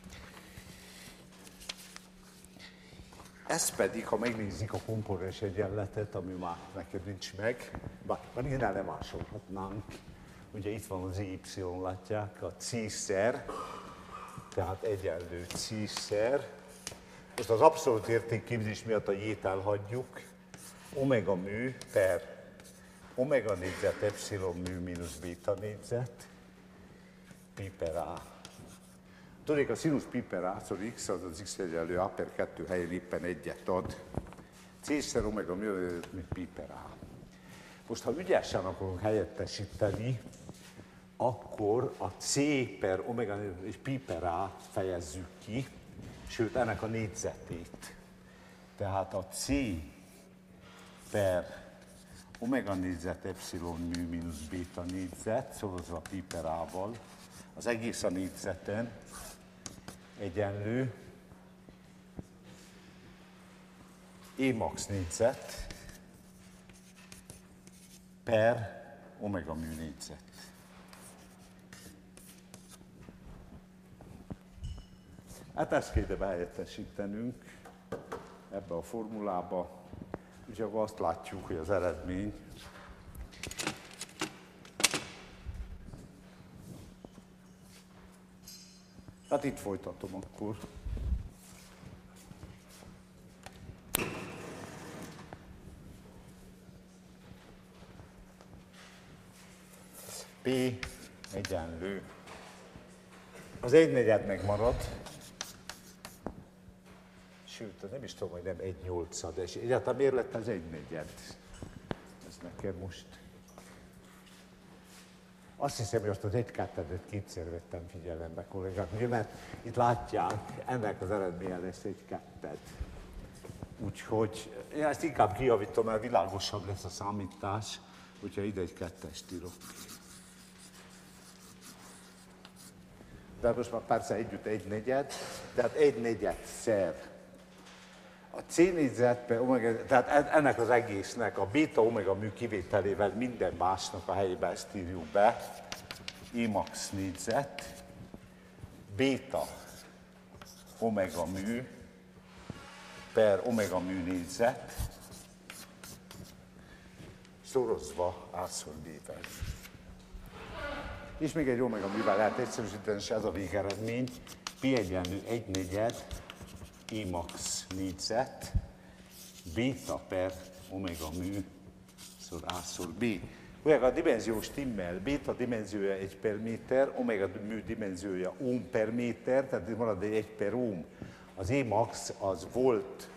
Ez pedig, ha megnézzük a komponens egyenletet, ami már neked nincs meg, bár innen nem másolhatnánk. Ugye itt van az y, látják, a c-szer, tehát egyenlő c-szer. Most az abszolút értékképzés miatt a j-t elhagyjuk. Omega mű per omega négyzet epsilon mű mínusz béta négyzet, pi per a. Tudnék, a színusz pi per a, szóval x az x egyenlő a per 2 helyen éppen egyet ad. C-szer omega mű, pi per a. Most, ha ügyesen akarunk helyettesíteni, akkor a c per omega és pi per a fejezzük ki, sőt, ennek a négyzetét. Tehát a c per omega négyzet epsilon mű mínusz béta négyzet, szorozva pi per a-val, az egész a négyzeten egyenlő E-max négyzet per omega mű négyzet. Hát ezt kéne behelyettesítenünk ebbe a formulába, úgyhogy akkor azt látjuk, hogy az eredmény hát itt folytatom akkor. P egyenlő. Az 1/4 megmarad. Sőt, nem is tudom, hogy nem 1/8, és egyáltalán miért lett az 1/4? Ez nekem most. Azt hiszem, hogy azt az 1/2-et kétszer vettem figyelembe, kollégák, ugye, mert itt látják, ennek az eredménye lesz 1/2. Úgyhogy én ezt inkább kijavítom, mert világosabb lesz a számítás, hogyha ide egy 2-est írok. De most már persze együtt 1/4, tehát 1/4-szer. A C négyzet per omega, tehát ennek az egésznek a béta omega mű kivételével minden másnak a helyébe ezt írjuk be. E-max négyzet, béta omega mű per omega mű négyzet, szorozva A-szor B-vel. És még egy omega művel lehet egyszerűsíteni, és ez a végeredmény. Pi egyenlő 1/4 E-max négyzet, béta per omega mű szor A-szor B. Ugye a dimenzió stimmel, béta dimenziója 1 per méter, omega mű dimenziója ohm per méter, tehát marad egy 1 per ohm. Az E-max az volt,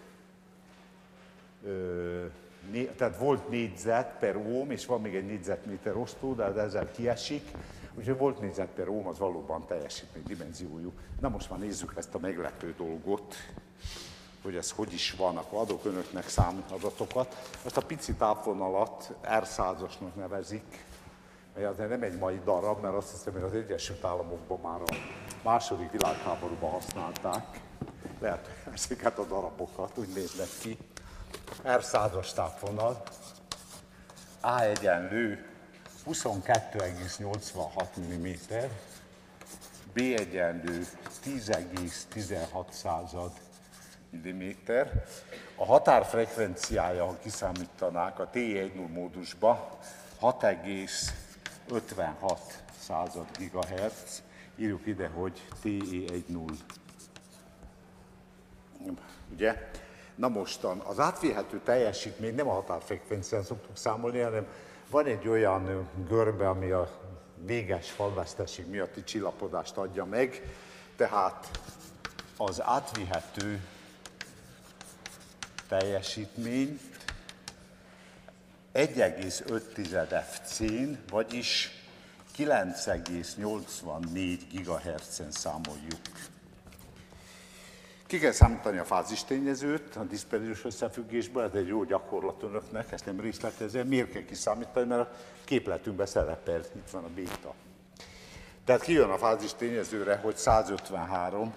tehát volt négyzet per ohm, és van még egy négyzetméter osztó, de ezzel kiesik. Úgyhogy volt négyzet per ohm, az valóban teljesítmény dimenziójú. Na most már nézzük ezt a meglepő dolgot, hogy ez hogy is van, akkor adok önöknek számadatokat. Ezt a pici tápvonalat R100-osnak nevezik, mert azért nem egy mai darab, mert azt hiszem, hogy az Egyesült Államokban már a második világháborúban használták. Lehet, hogy ezeket a darabokat úgy néznek ki. R100-as tápvonal, A egyenlő 22,86 mm, B egyenlő 10,16 mm. A határfrekvenciája, ha kiszámítanák a TI-10 módusba, 6,56 GHz. Írjuk ide, hogy TI-10. Ugye? Na mostan, az átvihető teljesítmény nem a határfrekvencián szoktuk számolni, hanem van egy olyan görbe, ami a véges falvesztesség miatti csillapodást adja meg, tehát az átvihető teljesítmény 1,5 FC-n, vagyis 9,84 GHz-en számoljuk. Ki kell számítani a fázistényezőt a diszperziós összefüggésből, ez egy jó gyakorlat önöknek, ezt nem részletezem. Miért kell kiszámítani? Mert a képletünkben szerepel, itt van a béta. Tehát kijön a fázistényezőre, hogy 153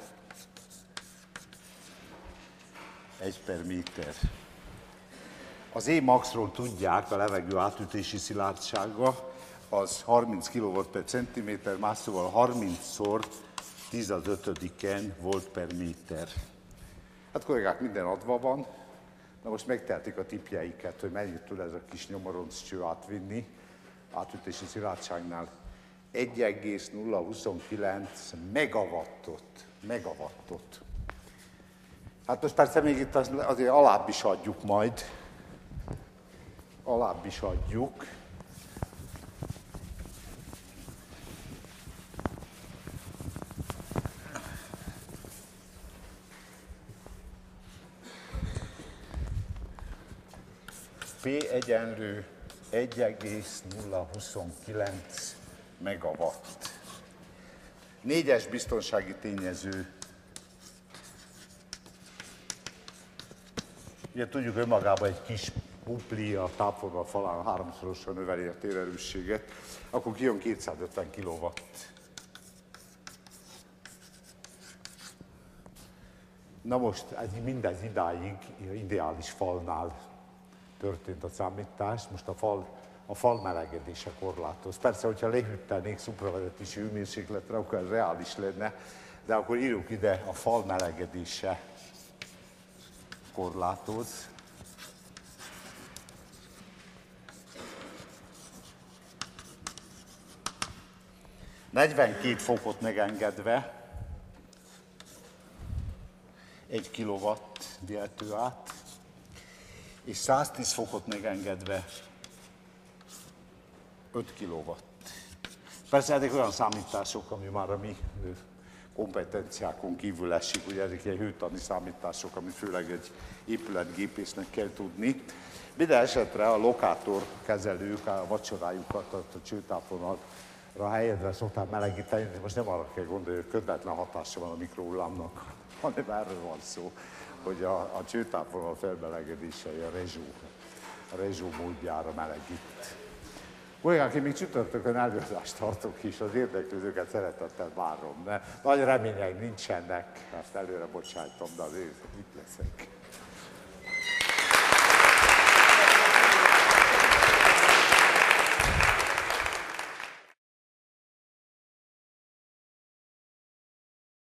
1/méter. Az E-maxról tudják, a levegő átütési szilárdsága, az 30 kW/cm, más szóval 30-szor 10^5 volt/méter. Hát kollégák, minden adva van. Na most megtehetik a tippjeiket, hogy mennyit tud ez a kis nyomoronczcső átvinni. Átütési szilárdságnál 1,029 megawattot. Hát most persze még itt azért alább is adjuk majd. Alább is adjuk. P egyenlő 1,029 megawatt. 4-es biztonsági tényező. Ugye tudjuk, önmagában egy kis pupli a tápvonal falán 3-szorosan növeli a térerősséget, akkor kijön 250 kW. Na most mindez idáig ideális falnál történt a számítás, most a fal melegedése korlátoz. Persze, hogyha lehűtenék szupravezetési hőmérsékletre, akkor ez reális lenne, de akkor írjuk ide, a fal melegedése korlátoz. – 42 fokot megengedve, 1 kW vihető át, és 110 fokot megengedve 5 kW. Persze ezek olyan számítások, ami már a mi kompetenciákon kívül esik, ugye ezek ilyen hőtani számítások, ami főleg egy épületgépésznek kell tudni. Minden esetre a lokátor kezelők a vacsorájukat a csőtápvonalra helyezve szokták melegíteni, de most nem arra kell gondolni, hogy közvetlen hatása van a mikrohullámnak, hanem erről van szó, hogy a csőtápvonal felmelegedése a rezsó módjára melegít. Kollégák, én még csütörtökön előadást tartok is, az érdeklődőket szeretettel várom, de nagy reményeim nincsenek, ezt előre bocsájtom, de azért itt leszek.